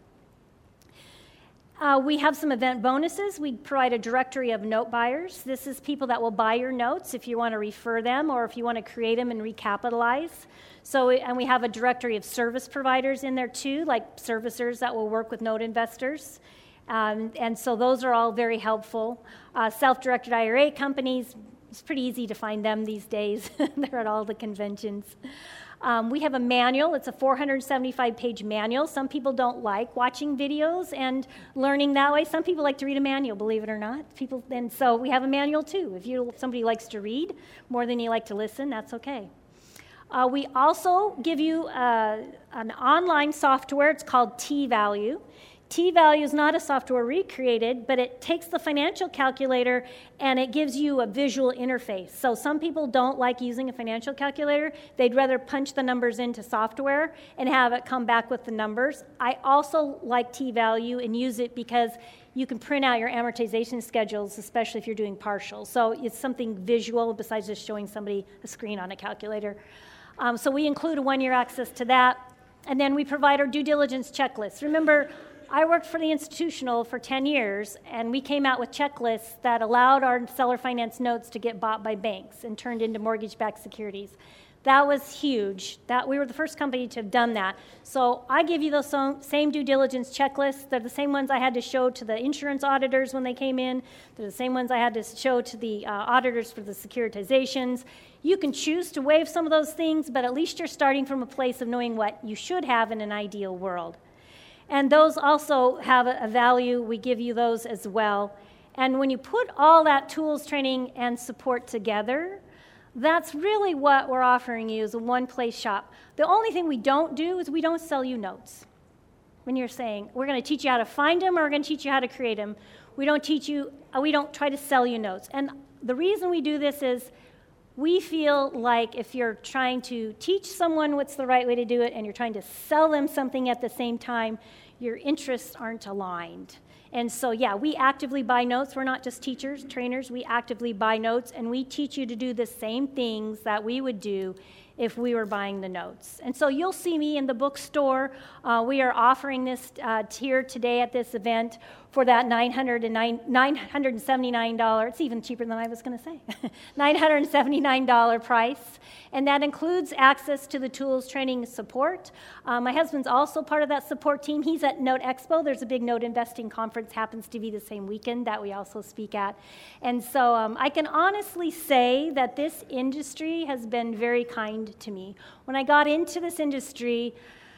Uh, we have some event bonuses. We provide a directory of note buyers. This is people that will buy your notes if you want to refer them or if you want to create them and recapitalize. So, and we have a directory of service providers in there too, like servicers that will work with note investors. Um, and so those are all very helpful. Uh, self-directed I R A companies, it's pretty easy to find them these days. They're at all the conventions. Um, we have a manual. It's a four hundred seventy-five page manual. Some people don't like watching videos and learning that way. Some people like to read a manual, believe it or not. People, and so we have a manual too. If you somebody likes to read more than you like to listen, that's okay. Uh, we also give you uh, an online software. It's called T-Value. T-Value is not a software we created, but it takes the financial calculator and it gives you a visual interface. So some people don't like using a financial calculator. They'd rather punch the numbers into software and have it come back with the numbers. I also like T-Value and use it because you can print out your amortization schedules, especially if you're doing partials. So it's something visual besides just showing somebody a screen on a calculator. Um, so we include a one-year access to that. And then we provide our due diligence checklist. Remember, I worked for the institutional for ten years, and we came out with checklists that allowed our seller finance notes to get bought by banks and turned into mortgage-backed securities. That was huge. That we were the first company to have done that. So I give you those same due diligence checklists. They're the same ones I had to show to the insurance auditors when they came in. They're the same ones I had to show to the uh, auditors for the securitizations. You can choose to waive some of those things, but at least you're starting from a place of knowing what you should have in an ideal world. And those also have a value. We give you those as well. And when you put all that tools, training, and support together, that's really what we're offering you is a one-place shop. The only thing we don't do is we don't sell you notes. When you're saying, we're going to teach you how to find them or we're going to teach you how to create them, we don't teach you, we don't try to sell you notes. And the reason we do this is we feel like if you're trying to teach someone what's the right way to do it and you're trying to sell them something at the same time, your interests aren't aligned. And so, yeah, we actively buy notes. We're not just teachers, trainers. We actively buy notes, and we teach you to do the same things that we would do if we were buying the notes. And so you'll see me in the bookstore. Uh, we are offering this uh, here today at this event for that nine hundred seventy-nine dollars. It's even cheaper than I was going to say. nine hundred seventy-nine dollars price. And that includes access to the tools, training, and support. Uh, my husband's also part of that support team. He's at Note Expo. There's a big note investing conference, happens to be the same weekend that we also speak at. And so um, I can honestly say that this industry has been very kind to me. When I got into this industry,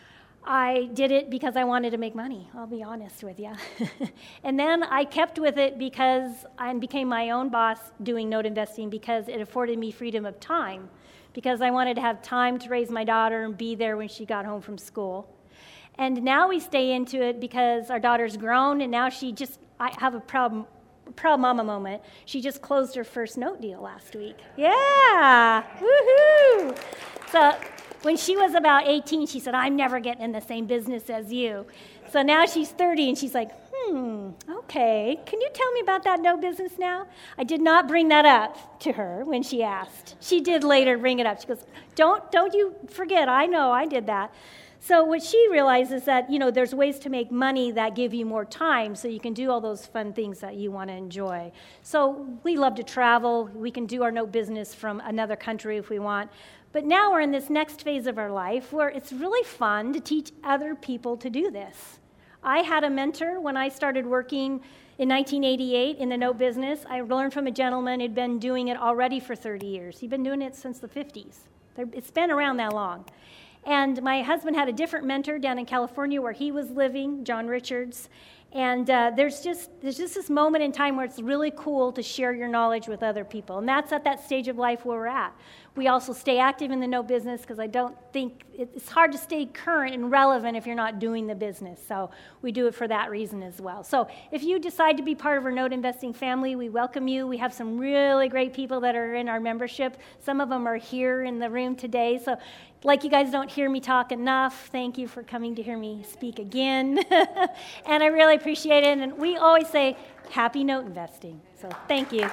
I did it because I wanted to make money, I'll be honest with you. And then I kept with it because I became my own boss doing note investing because it afforded me freedom of time, because I wanted to have time to raise my daughter and be there when she got home from school. And now we stay into it because our daughter's grown, and now she just, I have a proud, proud mama moment. She just closed her first note deal last week. Yeah, woohoo! So when she was about eighteen, she said, I'm never getting in the same business as you. So now she's thirty, and she's like, hmm, Hmm, okay. Can you tell me about that no business now? I did not bring that up to her when she asked. She did later bring it up. She goes, don't, don't you forget, I know I did that. So what she realized is that, you know, there's ways to make money that give you more time so you can do all those fun things that you want to enjoy. So we love to travel. We can do our no business from another country if we want. But now we're in this next phase of our life where it's really fun to teach other people to do this. I had a mentor when I started working in nineteen eighty-eight in the no business. I learned from a gentleman who'd been doing it already for thirty years. He'd been doing it since the fifties. It's been around that long. And my husband had a different mentor down in California where he was living, John Richards. And uh, there's just there's just this moment in time where it's really cool to share your knowledge with other people. And that's at that stage of life where we're at. We also stay active in the no business because I don't think it's hard to stay current and relevant if you're not doing the business. So we do it for that reason as well. So if you decide to be part of our note investing family, we welcome you. We have some really great people that are in our membership. Some of them are here in the room today. So like you guys don't hear me talk enough, thank you for coming to hear me speak again. And I really appreciate it. And we always say happy note investing. So thank you.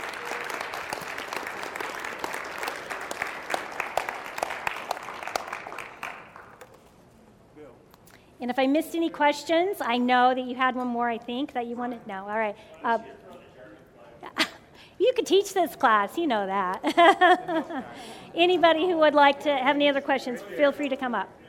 And if I missed any questions, I know that you had one more, I think, that you wanted. No, all right. Uh, you could teach this class, you know that. Anybody who would like to have any other questions, feel free to come up.